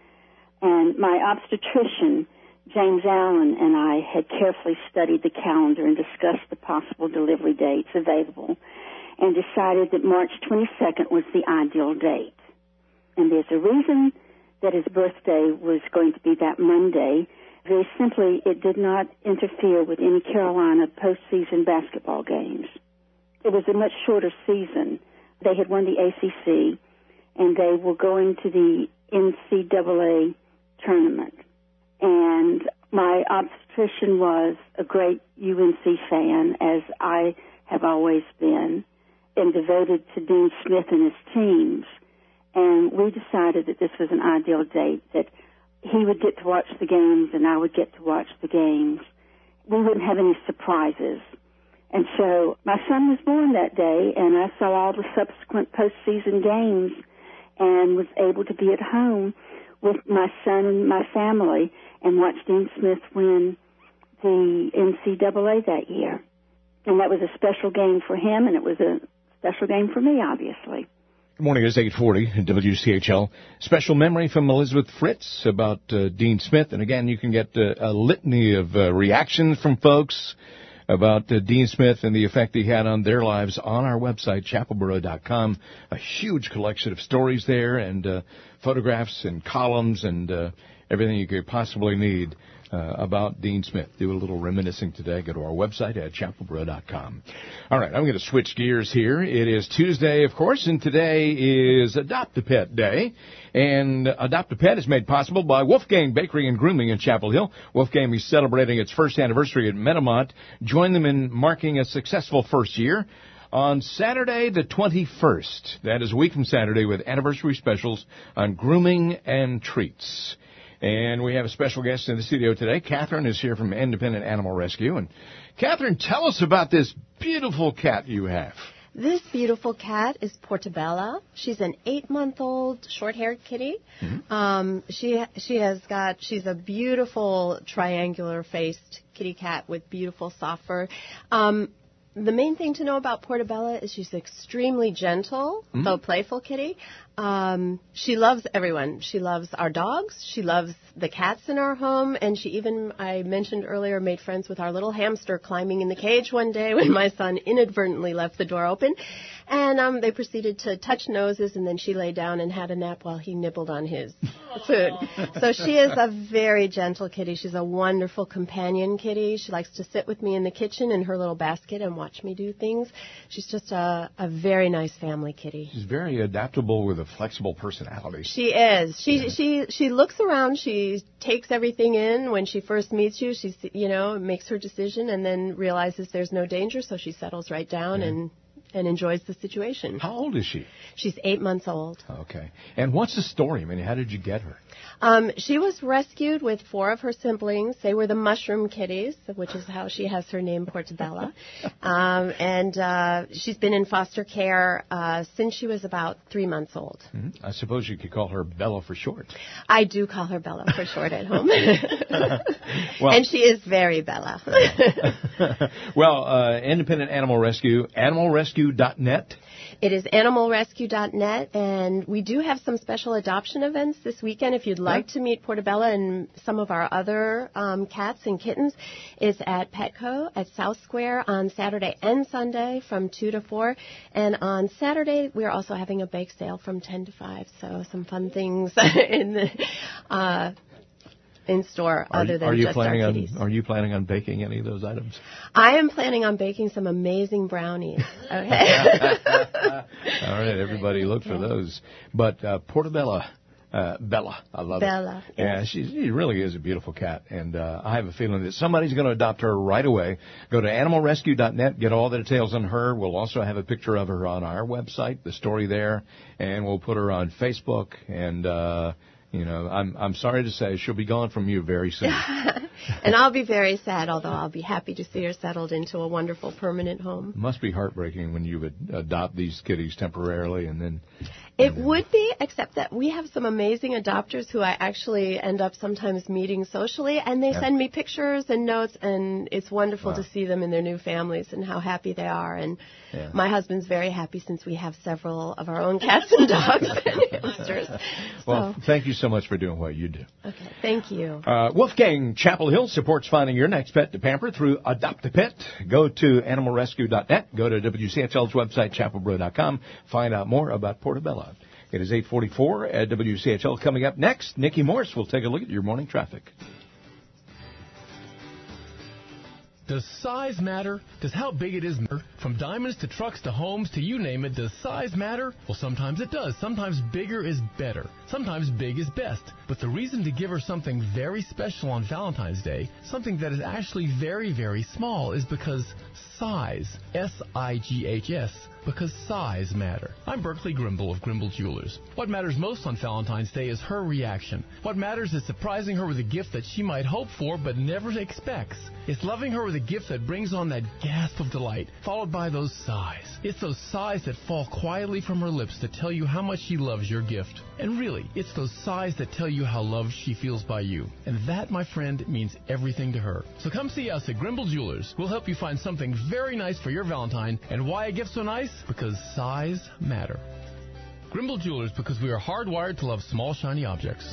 And my obstetrician, James Allen, and I had carefully studied the calendar and discussed the possible delivery dates available and decided that March 22nd was the ideal date. And there's a reason that his birthday was going to be that Monday. Very simply, it did not interfere with any Carolina postseason basketball games. It was a much shorter season. They had won the ACC, and they were going to the NCAA tournament. And my obstetrician was a great UNC fan, as I have always been, and devoted to Dean Smith and his teams. And we decided that this was an ideal date, that he would get to watch the games and I would get to watch the games. We wouldn't have any surprises. And so my son was born that day, and I saw all the subsequent postseason games and was able to be at home with my son and my family and watch Dean Smith win the NCAA that year. And that was a special game for him, and it was a special game for me, obviously. Good morning. It's 8:40 WCHL. Special memory from Elizabeth Fritz about Dean Smith. And again, you can get a litany of reactions from folks about Dean Smith and the effect he had on their lives on our website, chapelboro.com. A huge collection of stories there and photographs and columns and everything you could possibly need about Dean Smith. Do a little reminiscing today. Go to our website at chapelboro.com. All right, I'm going to switch gears here. It is Tuesday, of course, and today is Adopt-A-Pet Day. And Adopt-A-Pet is made possible by Wolfgang Bakery and Grooming in Chapel Hill. Wolfgang is celebrating its first anniversary at Metamont. Join them in marking a successful first year on Saturday the 21st. That is a week from Saturday with anniversary specials on grooming and treats. And we have a special guest in the studio today. Catherine is here from Independent Animal Rescue. And Catherine, tell us about this beautiful cat you have. This beautiful cat is Portobello. She's an 8-month-old short-haired kitty. Mm-hmm. She's a beautiful triangular-faced kitty cat with beautiful soft fur. The main thing to know about Portobello is she's extremely gentle, though playful kitty. She loves everyone. She loves our dogs. She loves the cats in our home. And she even, I mentioned earlier, made friends with our little hamster climbing in the cage one day when my son inadvertently left the door open. And they proceeded to touch noses, and then she lay down and had a nap while he nibbled on his food. So she is a very gentle kitty. She's a wonderful companion kitty. She likes to sit with me in the kitchen in her little basket and watch me do things. She's just a very nice family kitty. She's very adaptable with a flexible personality. She is. She looks around. She takes everything in. When she first meets you, she's makes her decision and then realizes there's no danger, so she settles right down and enjoys the situation. How old is she? She's 8 months old. Okay. And what's the story? I mean, how did you get her? She was rescued with 4 of her siblings. They were the mushroom kitties, which is how she has her name, Portobello. And she's been in foster care since she was about 3 months old. Mm-hmm. I suppose you could call her Bella for short. I do call her Bella for short at home. And she is very Bella. Well, Independent Animal Rescue, animalrescue.net. It is animalrescue.net, and we do have some special adoption events this weekend. If you'd like to meet Portobello and some of our other cats and kittens, it's at Petco at South Square on Saturday and Sunday from 2 to 4. And on Saturday, we're also having a bake sale from 10 to 5, so some fun things in store other than just our kitties. Are you planning on baking any of those items? I am planning on baking some amazing brownies. Okay. All right, everybody look for those. But Portobello, Bella, I love Bella, it. Yeah, she really is a beautiful cat, and I have a feeling that somebody's going to adopt her right away. Go to animalrescue.net, get all the details on her. We'll also have a picture of her on our website, the story there, and we'll put her on Facebook and I'm sorry to say she'll be gone from you very soon. And I'll be very sad, although I'll be happy to see her settled into a wonderful permanent home. It must be heartbreaking when you would adopt these kitties temporarily and then... It would be, except that we have some amazing adopters who I actually end up sometimes meeting socially, and they send me pictures and notes, and it's wonderful to see them in their new families and how happy they are. And my husband's very happy since we have several of our own cats and dogs and hamsters. Well, thank you so much for doing what you do. Okay, thank you. Wolfgang Chapel Hill supports finding your next pet to pamper through Adopt-A-Pet. Go to animalrescue.net. Go to WCHL's website, chapelboro.com. Find out more about Portobello. It is 8:44 at WCHL. Coming up next, Nikki Morse will take a look at your morning traffic. Does size matter? Does how big it is matter? From diamonds to trucks to homes to you name it, does size matter? Well, sometimes it does. Sometimes bigger is better. Sometimes big is best. But the reason to give her something very special on Valentine's Day, something that is actually very, very small, is because size, S-I-G-H-S, because size matter. I'm Berkeley Grimble of Grimble Jewelers. What matters most on Valentine's Day is her reaction. What matters is surprising her with a gift that she might hope for but never expects. It's loving her with a gift that brings on that gasp of delight, followed by those sighs. It's those sighs that fall quietly from her lips to tell you how much she loves your gift. And really, it's those sighs that tell you how loved she feels by you. And that, my friend, means everything to her. So come see us at Grimble Jewelers. We'll help you find something very nice for your Valentine. And why a gift so nice? Because size matter. Grimble Jewelers, because we are hardwired to love small, shiny objects.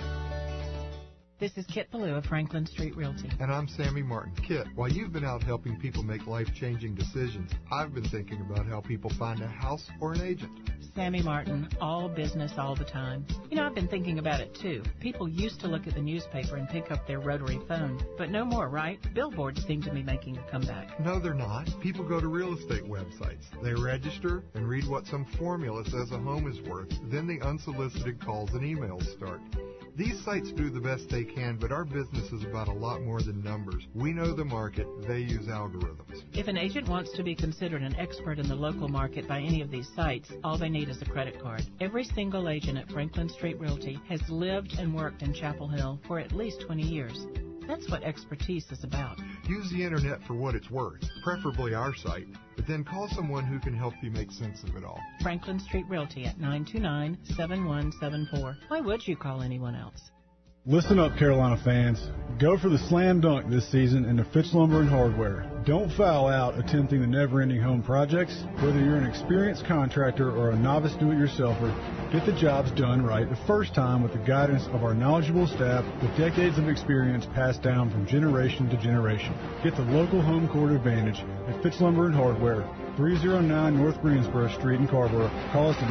This is Kit Ballou of Franklin Street Realty. And I'm Sammy Martin. Kit, while you've been out helping people make life-changing decisions, I've been thinking about how people find a house or an agent. Sammy Martin, all business all the time. I've been thinking about it too. People used to look at the newspaper and pick up their rotary phone, but no more, right? Billboards seem to be making a comeback. No, they're not. People go to real estate websites. They register and read what some formula says a home is worth. Then the unsolicited calls and emails start. These sites do the best they can, but our business is about a lot more than numbers. We know the market. They use algorithms. If an agent wants to be considered an expert in the local market by any of these sites, all they need is a credit card. Every single agent at Franklin Street Realty has lived and worked in Chapel Hill for at least 20 years. That's what expertise is about. Use the internet for what it's worth, preferably our site, but then call someone who can help you make sense of it all. Franklin Street Realty at 929-7174. Why would you call anyone else? Listen up, Carolina fans. Go for the slam dunk this season in the Fitch Lumber and Hardware. Don't foul out attempting the never-ending home projects. Whether you're an experienced contractor or a novice do-it-yourselfer, get the jobs done right the first time with the guidance of our knowledgeable staff with decades of experience passed down from generation to generation. Get the local home court advantage at Fitch Lumber and Hardware, 309 North Greensboro Street in Carrboro. Call us at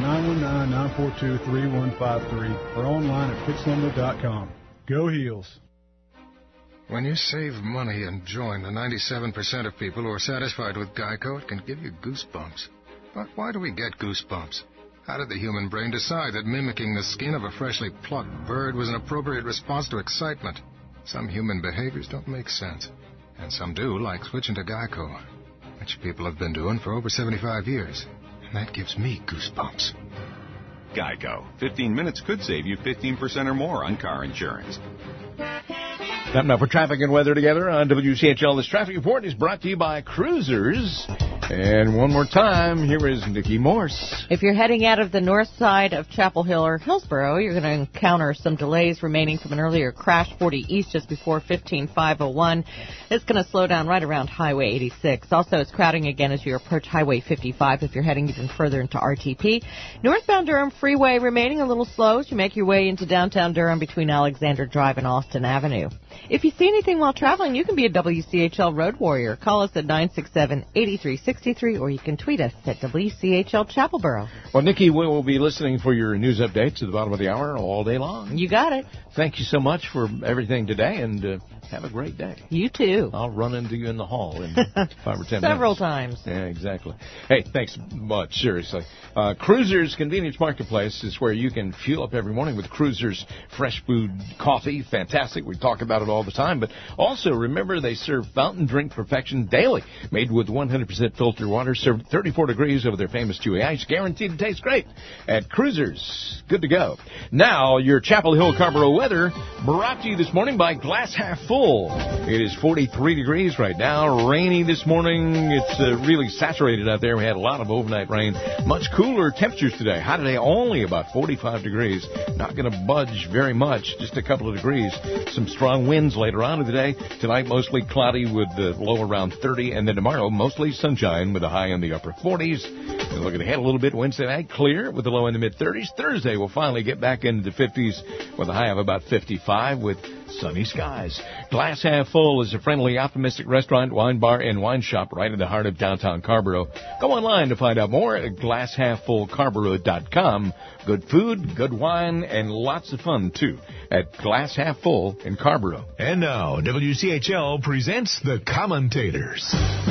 919-942-3153 or online at fitchlumber.com. Go Heels. When you save money and join the 97% of people who are satisfied with GEICO, it can give you goosebumps. But why do we get goosebumps? How did the human brain decide that mimicking the skin of a freshly plucked bird was an appropriate response to excitement? Some human behaviors don't make sense. And some do, like switching to GEICO, which people have been doing for over 75 years. And that gives me goosebumps. GEICO. 15 minutes could save you 15% or more on car insurance. Time now for traffic and weather together on WCHL. This traffic report is brought to you by Cruisers. And one more time, here is Nikki Morse. If you're heading out of the north side of Chapel Hill or Hillsboro, you're going to encounter some delays remaining from an earlier crash 40 east just before 15501. It's going to slow down right around Highway 86. Also, it's crowding again as you approach Highway 55 if you're heading even further into RTP. Northbound Durham Freeway remaining a little slow as you make your way into downtown Durham between Alexander Drive and Austin Avenue. If you see anything while traveling, you can be a WCHL Road Warrior. Call us at 967-8363, or you can tweet us at WCHL Chapelboro. Well, Nikki, we will be listening for your news updates at the bottom of the hour all day long. You got it. Thank you so much for everything today, and have a great day. You too. I'll run into you in the hall in 5 or 10 minutes. Several times. Yeah, exactly. Hey, thanks much, seriously. Cruisers Convenience Marketplace is where you can fuel up every morning with Cruisers Fresh Food Coffee. Fantastic. We talk about it all the time. But also, remember, they serve fountain drink perfection daily, made with 100% filtered filtered water, served 34 degrees over their famous chewy ice, guaranteed to taste great at Cruisers. Good to go. Now, your Chapel Hill Carrboro weather brought to you this morning by Glass Half Full. It is 43 degrees right now, rainy this morning. It's really saturated out there. We had a lot of overnight rain. Much cooler temperatures today. High today, only about 45 degrees. Not going to budge very much, just a couple of degrees. Some strong winds later on in the day. Tonight, mostly cloudy with the low around 30, and then tomorrow, mostly sunshine with a high in the upper 40s. And looking ahead a little bit, Wednesday night, clear with the low in the mid-30s. Thursday, we'll finally get back into the 50s with a high of about 55 with sunny skies. Glass Half Full is a friendly, optimistic restaurant, wine bar, and wine shop right in the heart of downtown Carrboro. Go online to find out more at glasshalffullcarrboro.com. Good food, good wine, and lots of fun, too, at Glass Half Full in Carrboro. And now, WCHL presents The Commentators.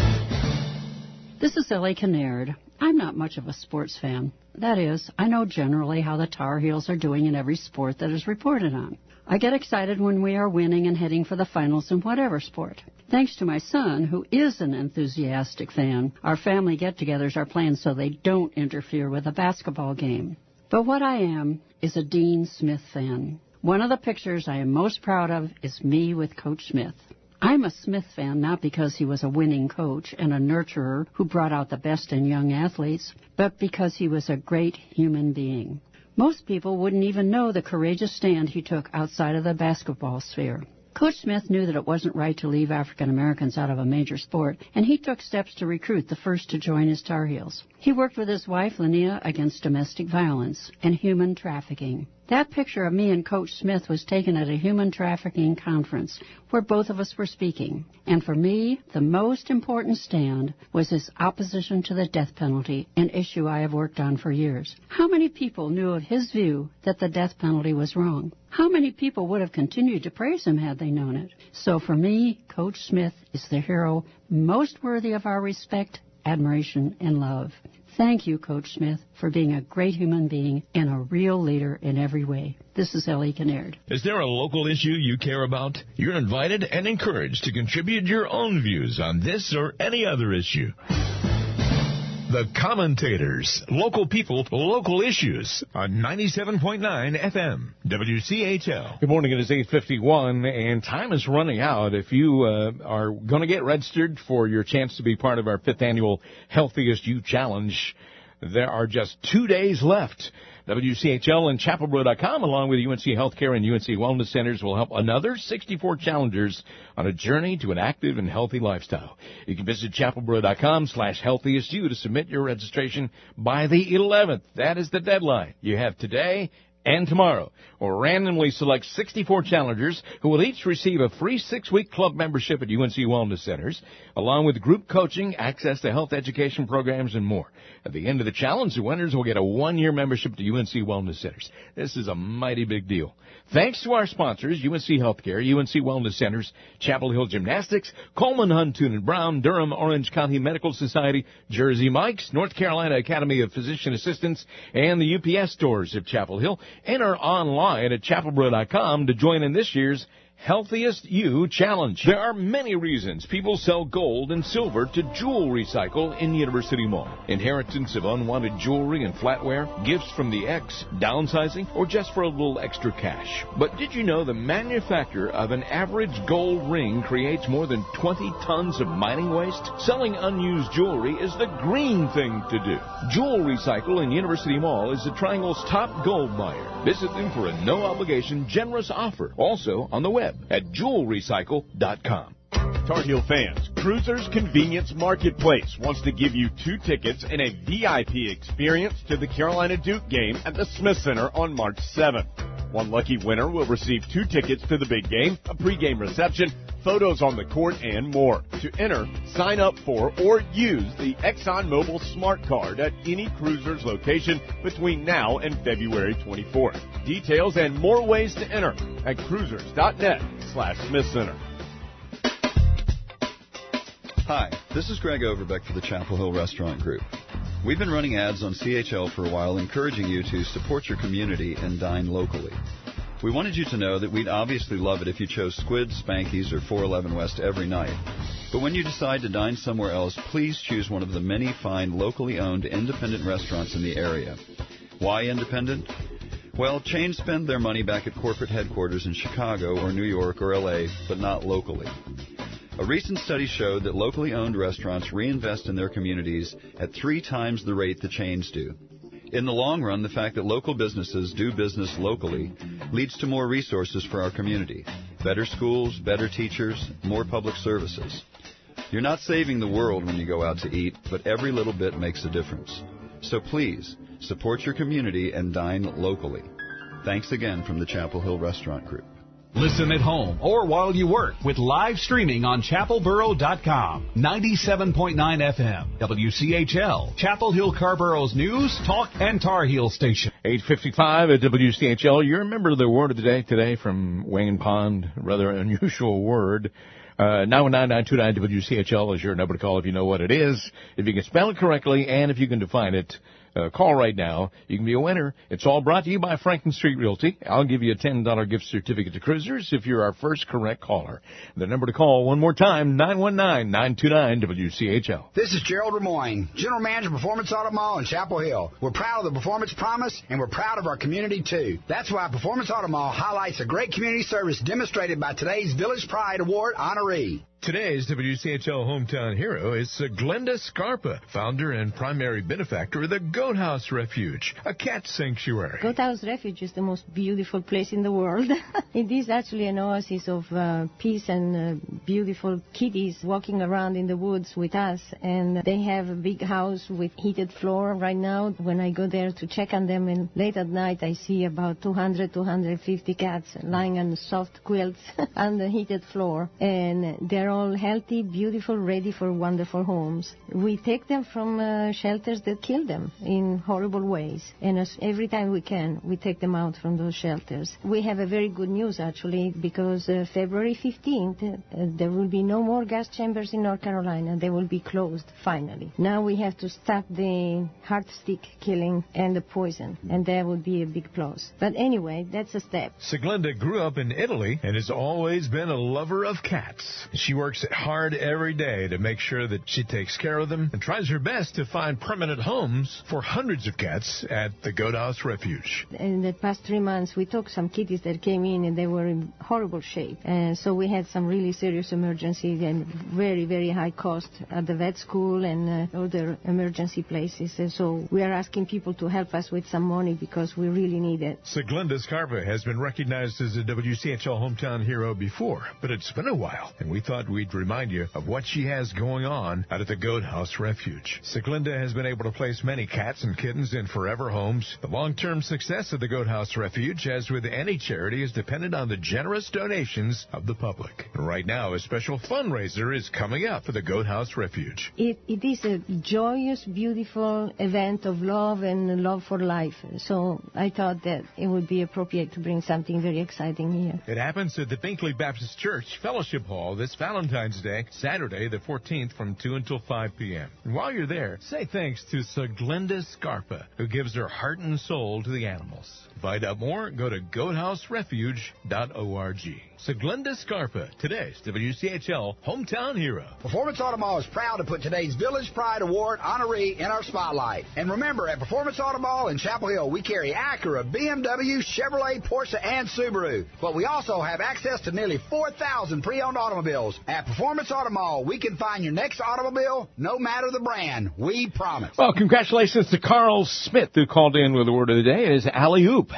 This is Ellie Kinnaird. I'm not much of a sports fan. That is, I know generally how the Tar Heels are doing in every sport that is reported on. I get excited when we are winning and heading for the finals in whatever sport. Thanks to my son, who is an enthusiastic fan, our family get-togethers are planned so they don't interfere with a basketball game. But what I am is a Dean Smith fan. One of the pictures I am most proud of is me with Coach Smith. I'm a Smith fan not because he was a winning coach and a nurturer who brought out the best in young athletes, but because he was a great human being. Most people wouldn't even know the courageous stand he took outside of the basketball sphere. Coach Smith knew that it wasn't right to leave African Americans out of a major sport, and he took steps to recruit the first to join his Tar Heels. He worked with his wife, Linnea, against domestic violence and human trafficking. That picture of me and Coach Smith was taken at a human trafficking conference where both of us were speaking. And for me, the most important stand was his opposition to the death penalty, an issue I have worked on for years. How many people knew of his view that the death penalty was wrong? How many people would have continued to praise him had they known it? So for me, Coach Smith is the hero most worthy of our respect, admiration, and love. Thank you, Coach Smith, for being a great human being and a real leader in every way. This is Ellie Kinnaird. Is there a local issue you care about? You're invited and encouraged to contribute your own views on this or any other issue. The Commentators. Local people, local issues on 97.9 FM, WCHL. Good morning. It is 8:51, and time is running out. If you are going to get registered for your chance to be part of our 5th annual Healthiest You Challenge, there are just 2 days left. WCHL and ChapelBoro.com, along with UNC Healthcare and UNC Wellness Centers, will help another 64 challengers on a journey to an active and healthy lifestyle. You can visit ChapelBoro.com/healthiestyou to submit your registration by the 11th. That is the deadline. You have today and tomorrow. We'll randomly select 64 challengers who will each receive a free 6-week club membership at UNC Wellness Centers, along with group coaching, access to health education programs, and more. At the end of the challenge, the winners will get a 1-year membership to UNC Wellness Centers. This is a mighty big deal. Thanks to our sponsors, UNC Healthcare, UNC Wellness Centers, Chapel Hill Gymnastics, Coleman Huntoon & Brown, Durham Orange County Medical Society, Jersey Mike's, North Carolina Academy of Physician Assistants, and the UPS stores of Chapel Hill. Enter online at ChapelBoro.com to join in this year's Healthiest You Challenge. There are many reasons people sell gold and silver to Jewel Recycle in University Mall. Inheritance of unwanted jewelry and flatware, gifts from the ex, downsizing, or just for a little extra cash. But did you know the manufacture of an average gold ring creates more than 20 tons of mining waste? Selling unused jewelry is the green thing to do. Jewel Recycle in University Mall is the Triangle's top gold buyer. Visit them for a no-obligation, generous offer. Also on the web at jewelrecycle.com. Tar Heel fans, Cruisers Convenience Marketplace wants to give you 2 tickets and a VIP experience to the Carolina Duke game at the Smith Center on March 7th. One lucky winner will receive 2 tickets to the big game, a pregame reception, photos on the court, and more. To enter, sign up for or use the ExxonMobil Smart Card at any Cruisers location between now and February 24th. Details and more ways to enter at cruisers.net/Smith Center. Hi, this is Greg Overbeck for the Chapel Hill Restaurant Group. We've been running ads on CHL for a while encouraging you to support your community and dine locally. We wanted you to know that we'd obviously love it if you chose Squid, Spanky's, or 411 West every night. But when you decide to dine somewhere else, please choose one of the many fine locally owned independent restaurants in the area. Why independent? Well, chains spend their money back at corporate headquarters in Chicago or New York or LA, but not locally. A recent study showed that locally owned restaurants reinvest in their communities at 3 times the rate the chains do. In the long run, the fact that local businesses do business locally leads to more resources for our community. Better schools, better teachers, more public services. You're not saving the world when you go out to eat, but every little bit makes a difference. So please, support your community and dine locally. Thanks again from the Chapel Hill Restaurant Group. Listen at home or while you work with live streaming on chapelboro.com. 97.9 FM, WCHL, Chapel Hill Carborough's news, talk, and Tar Heel station. 8:55 at WCHL. You remember the word of the day today from Wayne Pond, rather unusual word. 919-929 WCHL is your number to call if you know what it is, if you can spell it correctly, and if you can define it. Call right now. You can be a winner. It's all brought to you by Franklin Street Realty. I'll give you a $10 gift certificate to Cruisers if you're our first correct caller. The number to call one more time, 919-929 WCHL. This is Gerald Ramoyne, General Manager of Performance Auto Mall in Chapel Hill. We're proud of the Performance Promise, and we're proud of our community, too. That's why Performance Auto Mall highlights a great community service demonstrated by today's Village Pride Award honoree. Today's WCHL hometown hero is Glenda Scarpa, founder and primary benefactor of the Goat House Refuge, a cat sanctuary. Goat House Refuge is the most beautiful place in the world. It is actually an oasis of peace and beautiful kitties walking around in the woods with us. And they have a big house with heated floor right now. When I go there to check on them, and late at night I see about 250 cats lying on soft quilts on the heated floor. And they're all healthy, beautiful, ready for wonderful homes. We take them from shelters that kill them in horrible ways. And every time we can, we take them out from those shelters. We have a very good news, actually, because February 15th, there will be no more gas chambers in North Carolina. They will be closed, finally. Now we have to stop the heart stick killing and the poison, and that would be a big plus. But anyway, that's a step. Glenda grew up in Italy and has always been a lover of cats. She works hard every day to make sure that she takes care of them and tries her best to find permanent homes for hundreds of cats at the Goat House Refuge. In the past 3 months, we took some kitties that came in and they were in horrible shape. And so we had some really serious emergency and very, very high cost at the vet school and other emergency places. And so we are asking people to help us with some money because we really need it. Glenda Scarpa has been recognized as a WCHL hometown hero before, but it's been a while, and we thought we'd remind you of what she has going on out at the Goat House Refuge. Glenda has been able to place many cats and kittens in forever homes. The long-term success of the Goat House Refuge, as with any charity, is dependent on the generous donations of the public. Right now, a special fundraiser is coming up for the Goat House Refuge. It is a joyous, beautiful event of love and love for life. So I thought that it would be appropriate to bring something very exciting here. It happens at the Binkley Baptist Church Fellowship Hall this Valentine's Day, Saturday the 14th from 2 until 5 p.m. And while you're there, say thanks to Glenda Scarpa, who gives her heart and soul to the animals. To find out more, go to goathouserefuge.org. Glenda Scarpa, today's WCHL hometown hero. Performance Auto Mall is proud to put today's Village Pride Award honoree in our spotlight. And remember, at Performance Auto Mall in Chapel Hill, we carry Acura, BMW, Chevrolet, Porsche, and Subaru. But we also have access to nearly 4,000 pre-owned automobiles. At Performance Auto Mall, we can find your next automobile, no matter the brand. We promise. Well, congratulations to Carl Smith, who called in with the word of the day. It is alley-oop,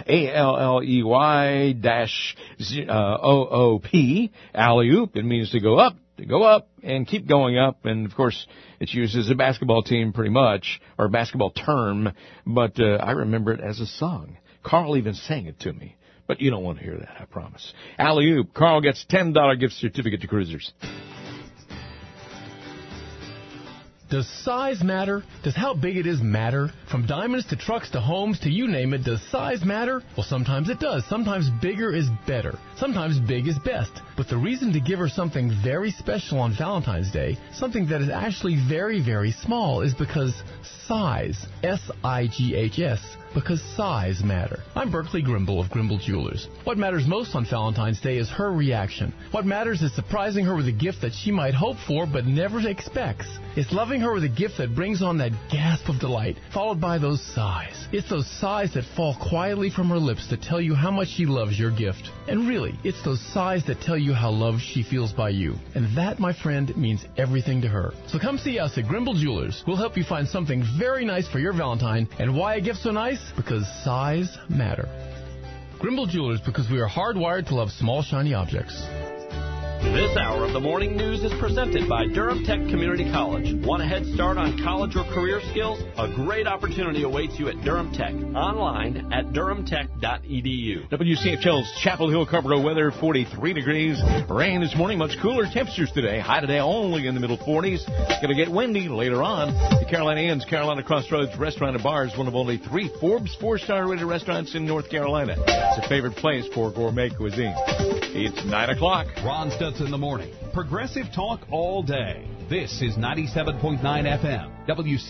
ALLEY-OOP, alley-oop. It means to go up, and keep going up. And, of course, it's used as a basketball team pretty much, or a basketball term, but I remember it as a song. Carl even sang it to me. But you don't want to hear that, I promise. Alley-oop. Carl gets $10 gift certificate to Cruisers. Does size matter? Does how big it is matter? From diamonds to trucks to homes to you name it, does size matter? Well, sometimes it does. Sometimes bigger is better. Sometimes big is best. But the reason to give her something very special on Valentine's Day, something that is actually very, very small, is because size, S-I-G-H-S, because size matter. I'm Berkeley Grimble of Grimble Jewelers. What matters most on Valentine's Day is her reaction. What matters is surprising her with a gift that she might hope for but never expects. It's loving her with a gift that brings on that gasp of delight, followed by those sighs. It's those sighs that fall quietly from her lips to tell you how much she loves your gift. And really, it's those sighs that tell you how loved she feels by you. And that, my friend, means everything to her. So come see us at Grimble Jewelers. We'll help you find something very nice for your Valentine. And why a gift so nice? Because size matter. Grimble Jewelers, because we are hardwired to love small, shiny objects. This hour of the morning news is presented by Durham Tech Community College. Want a head start on college or career skills? A great opportunity awaits you at Durham Tech. Online at durhamtech.edu. WCHL's Chapel Hill Carpero weather, 43 degrees. Rain this morning, much cooler temperatures today. High today only in the middle 40s. It's going to get windy later on. The Carolina Inn's Carolina Crossroads Restaurant and Bar is one of only 3 Forbes 4-star rated restaurants in North Carolina. It's a favorite place for gourmet cuisine. It's 9 o'clock. Ron Stutz in the morning. Progressive talk all day. This is 97.9 FM. WC